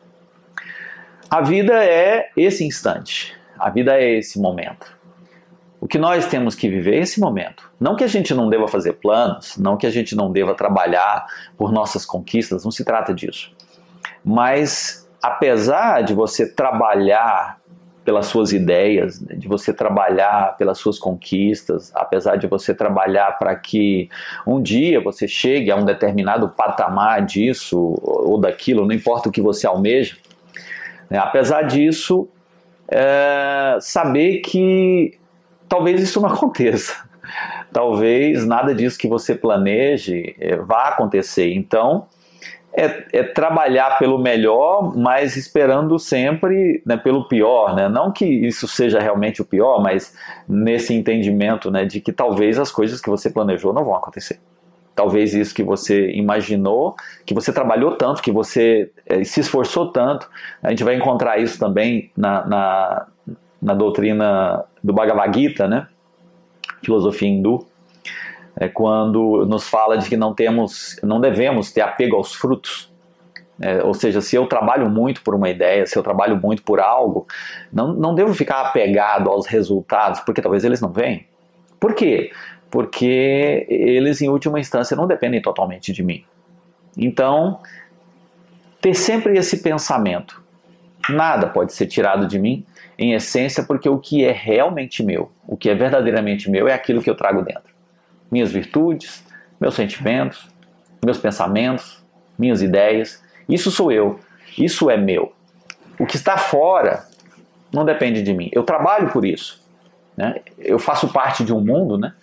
A vida é esse instante, a vida é esse momento. O que nós temos que viver é esse momento. Não que a gente não deva fazer planos, não que a gente não deva trabalhar por nossas conquistas, não se trata disso. Mas, apesar de você trabalhar pelas suas ideias, de você trabalhar pelas suas conquistas, apesar de você trabalhar para que um dia você chegue a um determinado patamar disso ou daquilo, não importa o que você almeja, né? Apesar disso, é, saber que talvez isso não aconteça. Talvez nada disso que você planeje é, vá acontecer. Então, é, é trabalhar pelo melhor, mas esperando sempre, né, pelo pior. Né? Não que isso seja realmente o pior, mas nesse entendimento, né, de que talvez as coisas que você planejou não vão acontecer. Talvez isso que você imaginou, que você trabalhou tanto, que você é, se esforçou tanto. A gente vai encontrar isso também na, na, na doutrina do Bhagavad Gita, né? Filosofia hindu, é quando nos fala de que não temos, não devemos ter apego aos frutos. É, ou seja, se eu trabalho muito por uma ideia, se eu trabalho muito por algo, não, não devo ficar apegado aos resultados, porque talvez eles não venham. Por quê? Porque eles, em última instância, não dependem totalmente de mim. Então, ter sempre esse pensamento. Nada pode ser tirado de mim, em essência, porque o que é realmente meu, o que é verdadeiramente meu é aquilo que eu trago dentro. Minhas virtudes, meus sentimentos, meus pensamentos, minhas ideias, isso sou eu, isso é meu. O que está fora não depende de mim, eu trabalho por isso, né? Eu faço parte de um mundo, né?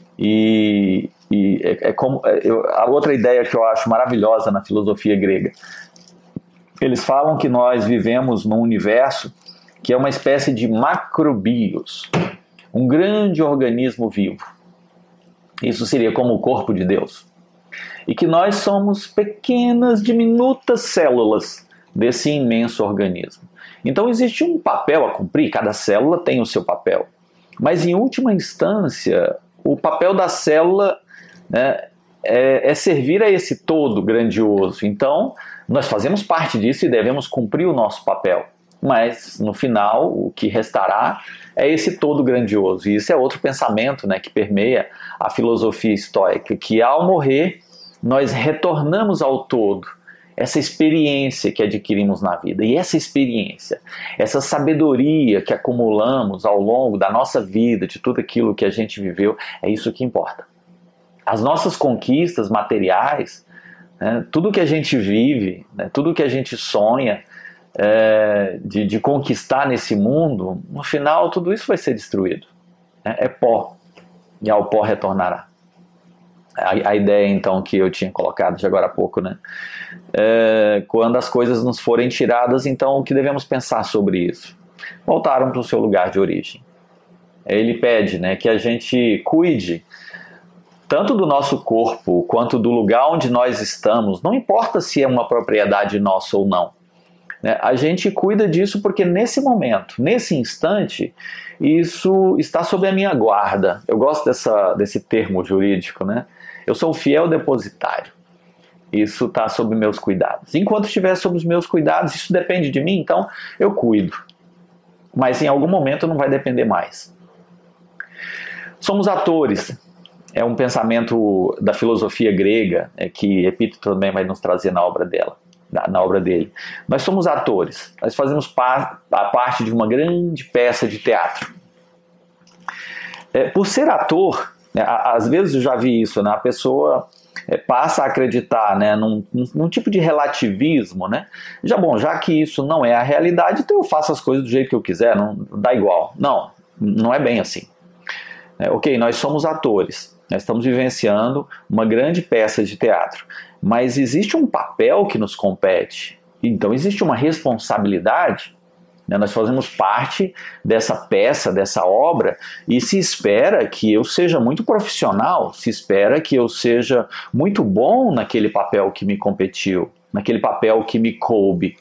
E, e é, é como eu, a outra ideia que eu acho maravilhosa na filosofia grega, eles falam que nós vivemos num universo que é uma espécie de macrobios, um grande organismo vivo. Isso seria como o corpo de Deus. E que nós somos pequenas, diminutas células desse imenso organismo. Então existe um papel a cumprir, cada célula tem o seu papel. Mas em última instância, o papel da célula, né, é, é servir a esse todo grandioso. Então, nós fazemos parte disso e devemos cumprir o nosso papel. Mas, no final, o que restará é esse todo grandioso. E isso é outro pensamento, né, que permeia a filosofia estoica, que ao morrer, nós retornamos ao todo, essa experiência que adquirimos na vida. E essa experiência, essa sabedoria que acumulamos ao longo da nossa vida, de tudo aquilo que a gente viveu, é isso que importa. As nossas conquistas materiais, né, tudo que a gente vive, né, tudo que a gente sonha, É, de, de conquistar nesse mundo, no final tudo isso vai ser destruído. É, é pó, e ao pó retornará. A, a ideia então que eu tinha colocado de agora há pouco, né? É, quando as coisas nos forem tiradas, então o que devemos pensar sobre isso? Voltaram para o seu lugar de origem. Ele pede, né, que a gente cuide tanto do nosso corpo quanto do lugar onde nós estamos, não importa se é uma propriedade nossa ou não. A gente cuida disso porque nesse momento, nesse instante, isso está sob a minha guarda. Eu gosto dessa, desse termo jurídico, né? Eu sou um fiel depositário. Isso está sob meus cuidados. Enquanto estiver sob os meus cuidados, isso depende de mim, então eu cuido. Mas em algum momento não vai depender mais. Somos atores. É um pensamento da filosofia grega, é, que Epíteto também vai nos trazer na obra dela. na obra dele. Nós somos atores, nós fazemos par, a parte de uma grande peça de teatro. É, por ser ator, né, às vezes eu já vi isso, né, a pessoa é, passa a acreditar, né, num, num tipo de relativismo, né, já, bom, já que isso não é a realidade, então eu faço as coisas do jeito que eu quiser, não dá igual. Não, não é bem assim. É, ok, nós somos atores, nós estamos vivenciando uma grande peça de teatro, mas existe um papel que nos compete, então existe uma responsabilidade, né? Nós fazemos parte dessa peça, dessa obra, e se espera que eu seja muito profissional, se espera que eu seja muito bom naquele papel que me competiu, naquele papel que me coube.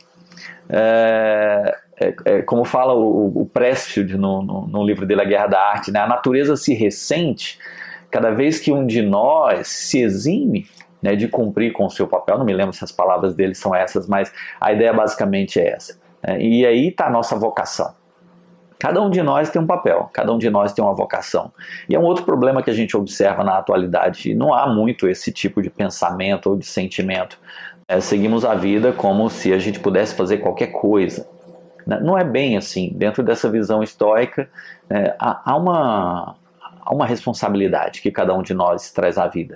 É, é, é, como fala o, o Pressfield no, no, no livro dele, A Guerra da Arte, né? A natureza se ressente cada vez que um de nós se exime, né, de cumprir com o seu papel. Não me lembro se as palavras dele são essas, mas a ideia basicamente é essa. É, e aí está a nossa vocação. Cada um de nós tem um papel, cada um de nós tem uma vocação. E é um outro problema que a gente observa na atualidade. Não há muito esse tipo de pensamento ou de sentimento. É, seguimos a vida como se a gente pudesse fazer qualquer coisa. Não é bem assim. Dentro dessa visão estoica, é, há, há, uma, há uma responsabilidade que cada um de nós traz à vida.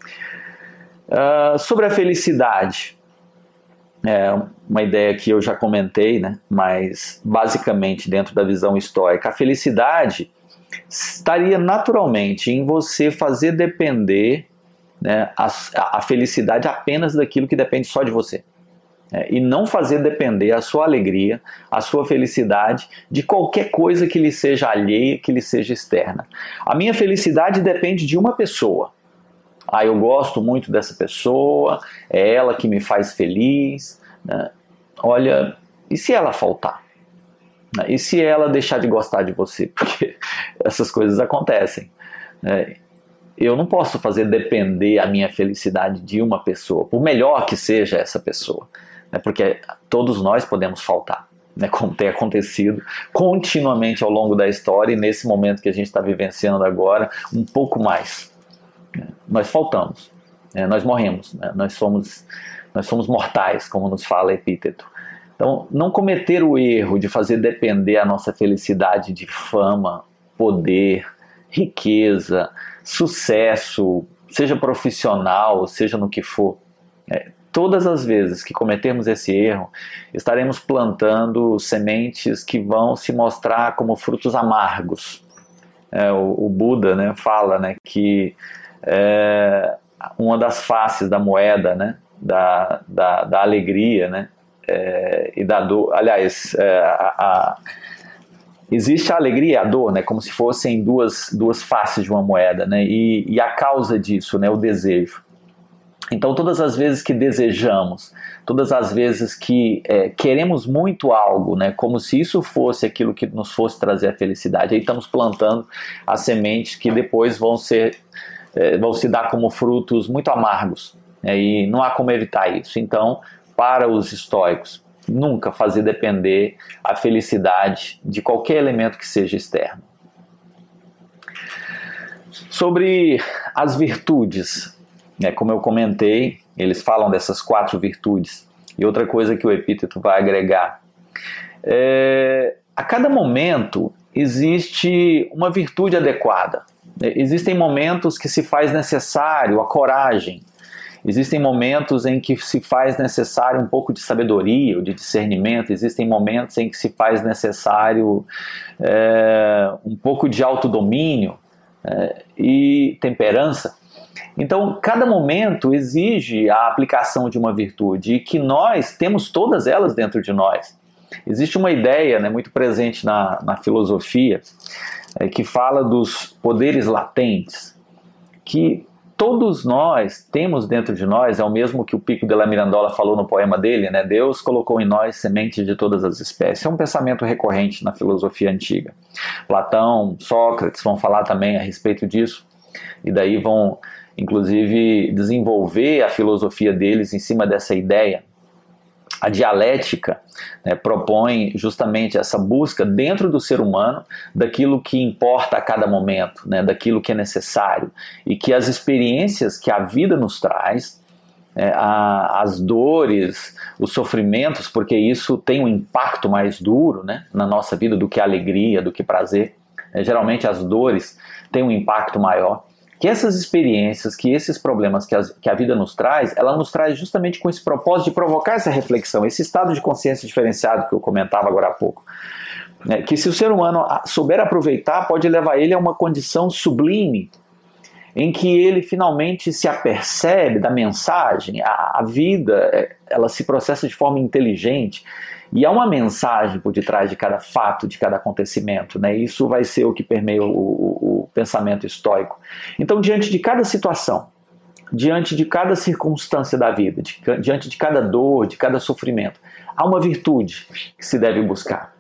Uh, sobre a felicidade, é uma ideia que eu já comentei, né? Mas basicamente dentro da visão estoica, a felicidade estaria naturalmente em você fazer depender, né, a, a felicidade apenas daquilo que depende só de você, né, e não fazer depender a sua alegria, a sua felicidade de qualquer coisa que lhe seja alheia, que lhe seja externa. A minha felicidade depende de uma pessoa. Ah, eu gosto muito dessa pessoa, é ela que me faz feliz, né? Olha, e se ela faltar? E se ela deixar de gostar de você? Porque essas coisas acontecem, né? Eu não posso fazer depender a minha felicidade de uma pessoa, por melhor que seja essa pessoa, né? Porque todos nós podemos faltar, né? Como tem acontecido continuamente ao longo da história, e nesse momento que a gente está vivenciando agora, um pouco mais. Nós faltamos. É, nós morremos, né? nós, somos, nós somos mortais, como nos fala Epíteto. Então, não cometer o erro de fazer depender a nossa felicidade de fama, poder, riqueza, sucesso, seja profissional, seja no que for. É, todas as vezes que cometermos esse erro, estaremos plantando sementes que vão se mostrar como frutos amargos. É, o, o Buda, né, fala, né, que é, uma das faces da moeda, né, da, da, da alegria, né, é, e da dor, aliás, é, a, a, existe a alegria e a dor, né, como se fossem duas, duas faces de uma moeda, né, e, e a causa disso, né, o desejo. Então, todas as vezes que desejamos, todas as vezes que é, queremos muito algo, né, como se isso fosse aquilo que nos fosse trazer a felicidade, aí estamos plantando as sementes que depois vão, ser, é, vão se dar como frutos muito amargos, né, e não há como evitar isso. Então, para os estoicos, nunca fazer depender a felicidade de qualquer elemento que seja externo. Sobre as virtudes, né, como eu comentei, eles falam dessas quatro virtudes. E outra coisa que o Epíteto vai agregar. É, a cada momento existe uma virtude adequada. Existem momentos que se faz necessário a coragem. Existem momentos em que se faz necessário um pouco de sabedoria ou de discernimento. Existem momentos em que se faz necessário é, um pouco de autodomínio é, e temperança. Então, cada momento exige a aplicação de uma virtude e que nós temos todas elas dentro de nós. Existe uma ideia, né, muito presente na, na filosofia é, que fala dos poderes latentes, que todos nós temos dentro de nós. É o mesmo que o Pico della Mirandola falou no poema dele, né? Deus colocou em nós sementes de todas as espécies. É um pensamento recorrente na filosofia antiga. Platão, Sócrates vão falar também a respeito disso, e daí vão, inclusive, desenvolver a filosofia deles em cima dessa ideia. A dialética, né, propõe justamente essa busca dentro do ser humano daquilo que importa a cada momento, né, daquilo que é necessário, e que as experiências que a vida nos traz, é, a, as dores, os sofrimentos, porque isso tem um impacto mais duro, né, na nossa vida do que a alegria, do que prazer. É, geralmente as dores têm um impacto maior. Que essas experiências, que esses problemas que, as, que a vida nos traz, ela nos traz justamente com esse propósito de provocar essa reflexão, esse estado de consciência diferenciado que eu comentava agora há pouco. É, que se o ser humano souber aproveitar, pode levar ele a uma condição sublime, em que ele finalmente se apercebe da mensagem. A, a vida, ela se processa de forma inteligente, e há uma mensagem por detrás de cada fato, de cada acontecimento, né? Isso vai ser o que permeia o, o, o pensamento estoico. Então, diante de cada situação, diante de cada circunstância da vida, de, diante de cada dor, de cada sofrimento, há uma virtude que se deve buscar.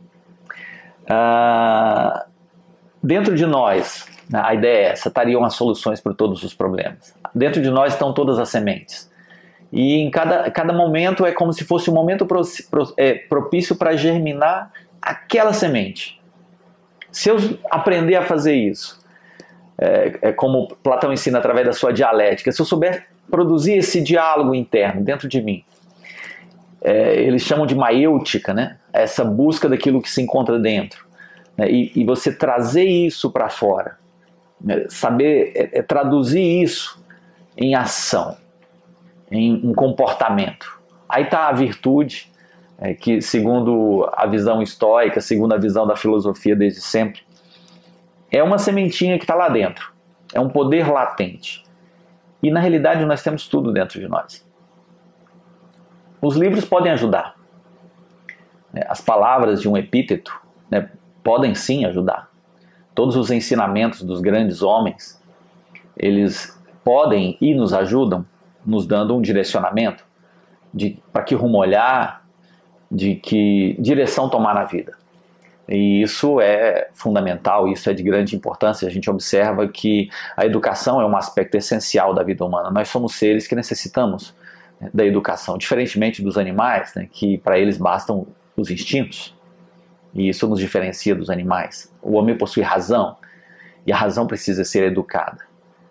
Ah, dentro de nós, a ideia é essa, estariam as soluções para todos os problemas. Dentro de nós estão todas as sementes. E em cada, cada momento é como se fosse um momento pro, pro, é, propício para germinar aquela semente. Se eu aprender a fazer isso, é, é como Platão ensina através da sua dialética, se eu souber produzir esse diálogo interno dentro de mim, é, eles chamam de maêutica, né? Essa busca daquilo que se encontra dentro, né? e, e você trazer isso para fora, né? Saber é, é traduzir isso em ação, em um comportamento. Aí está a virtude, é, que segundo a visão estoica, segundo a visão da filosofia desde sempre, é uma sementinha que está lá dentro, é um poder latente. E na realidade nós temos tudo dentro de nós. Os livros podem ajudar. As palavras de um Epíteto, né, podem sim ajudar. Todos os ensinamentos dos grandes homens, eles podem e nos ajudam, nos dando um direcionamento de para que rumo olhar, de que direção tomar na vida. E isso é fundamental, isso é de grande importância. A gente observa que a educação é um aspecto essencial da vida humana. Nós somos seres que necessitamos, né, da educação, diferentemente dos animais, né, que para eles bastam os instintos. E isso nos diferencia dos animais. O homem possui razão, e a razão precisa ser educada.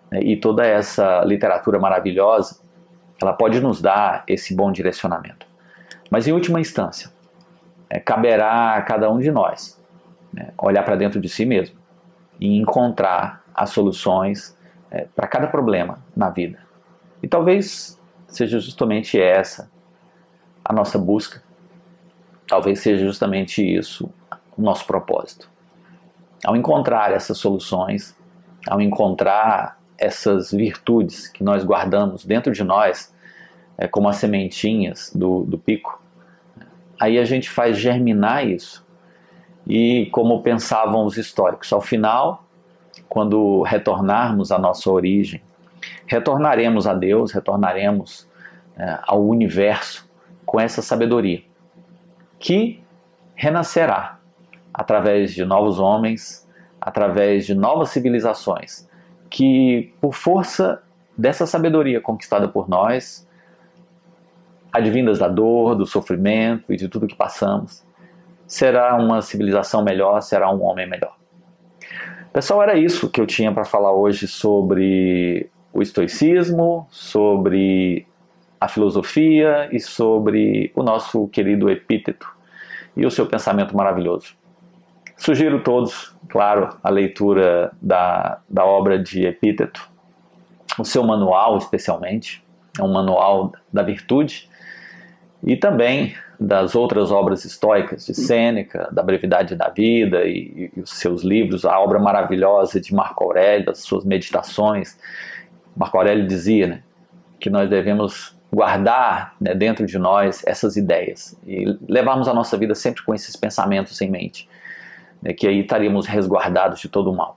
né, e toda essa literatura maravilhosa, ela pode nos dar esse bom direcionamento. Mas em última instância, é, caberá a cada um de nós, né, olhar para dentro de si mesmo e encontrar as soluções é, para cada problema na vida. E talvez seja justamente essa a nossa busca, talvez seja justamente isso o nosso propósito. Ao encontrar essas soluções, ao encontrar essas virtudes que nós guardamos dentro de nós, é, como as sementinhas do, do pico, aí a gente faz germinar isso. E como pensavam os históricos, ao final, quando retornarmos à nossa origem, retornaremos a Deus, retornaremos é, ao universo com essa sabedoria, que renascerá através de novos homens, através de novas civilizações, que por força dessa sabedoria conquistada por nós, advindas da dor, do sofrimento e de tudo que passamos, será uma civilização melhor, será um homem melhor. Pessoal, era isso que eu tinha para falar hoje sobre o estoicismo, sobre a filosofia e sobre o nosso querido Epíteto e o seu pensamento maravilhoso. Sugiro todos, claro, a leitura da, da obra de Epíteto, o seu manual especialmente, é um manual da virtude, e também das outras obras estoicas de Sêneca, da brevidade da vida e, e os seus livros, a obra maravilhosa de Marco Aurélio, as suas meditações. Marco Aurélio dizia, né, que nós devemos guardar, né, dentro de nós essas ideias e levarmos a nossa vida sempre com esses pensamentos em mente, né, que aí estaríamos resguardados de todo o mal.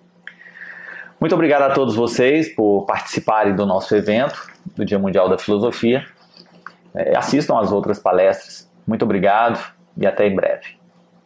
Muito obrigado a todos vocês por participarem do nosso evento, do Dia Mundial da Filosofia. É, assistam às outras palestras. Muito obrigado e até em breve.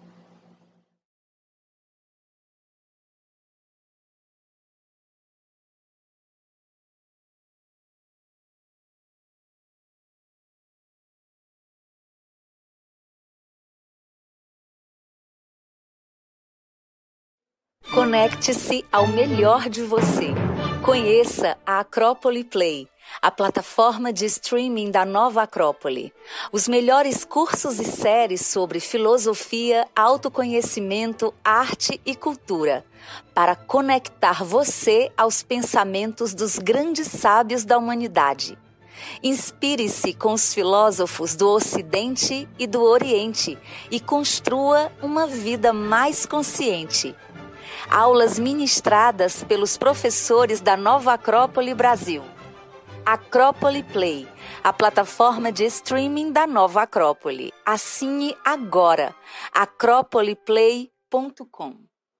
Conecte-se ao melhor de você. Conheça a Acrópole Play, a plataforma de streaming da Nova Acrópole. Os melhores cursos e séries sobre filosofia, autoconhecimento, arte e cultura, para conectar você aos pensamentos dos grandes sábios da humanidade. Inspire-se com os filósofos do Ocidente e do Oriente e construa uma vida mais consciente. Aulas ministradas pelos professores da Nova Acrópole Brasil. Acrópole Play, a plataforma de streaming da Nova Acrópole. Assine agora, acrópole play ponto com.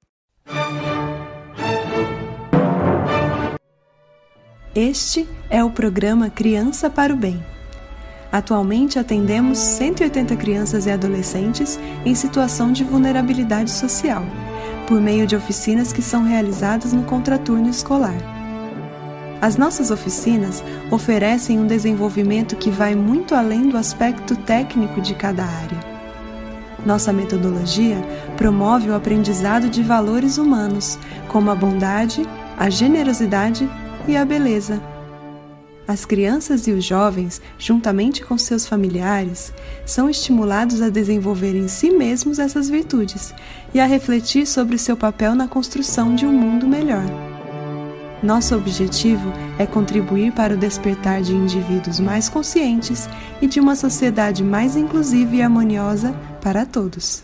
Este é o programa Criança para o Bem. Atualmente atendemos cento e oitenta crianças e adolescentes em situação de vulnerabilidade social, por meio de oficinas que são realizadas no contraturno escolar. As nossas oficinas oferecem um desenvolvimento que vai muito além do aspecto técnico de cada área. Nossa metodologia promove o aprendizado de valores humanos, como a bondade, a generosidade e a beleza. As crianças e os jovens, juntamente com seus familiares, são estimulados a desenvolver em si mesmos essas virtudes e a refletir sobre seu papel na construção de um mundo melhor. Nosso objetivo é contribuir para o despertar de indivíduos mais conscientes e de uma sociedade mais inclusiva e harmoniosa para todos.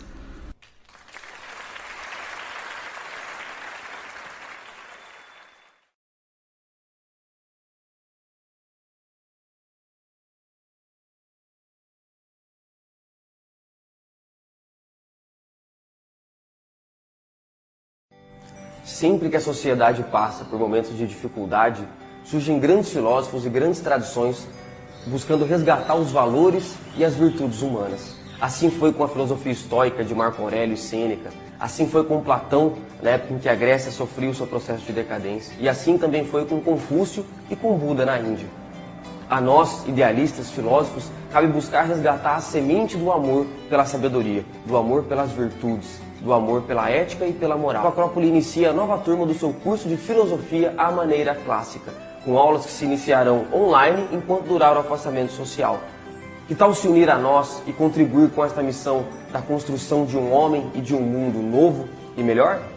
Sempre que a sociedade passa por momentos de dificuldade, surgem grandes filósofos e grandes tradições buscando resgatar os valores e as virtudes humanas. Assim foi com a filosofia estoica de Marco Aurélio e Sêneca, assim foi com Platão, na época em que a Grécia sofria o seu processo de decadência, e assim também foi com Confúcio e com Buda na Índia. A nós, idealistas, filósofos, cabe buscar resgatar a semente do amor pela sabedoria, do amor pelas virtudes. do amor pela ética e pela moral. A Acrópole inicia a nova turma do seu curso de filosofia à maneira clássica, com aulas que se iniciarão online enquanto durar o afastamento social. Que tal se unir a nós e contribuir com esta missão da construção de um homem e de um mundo novo e melhor?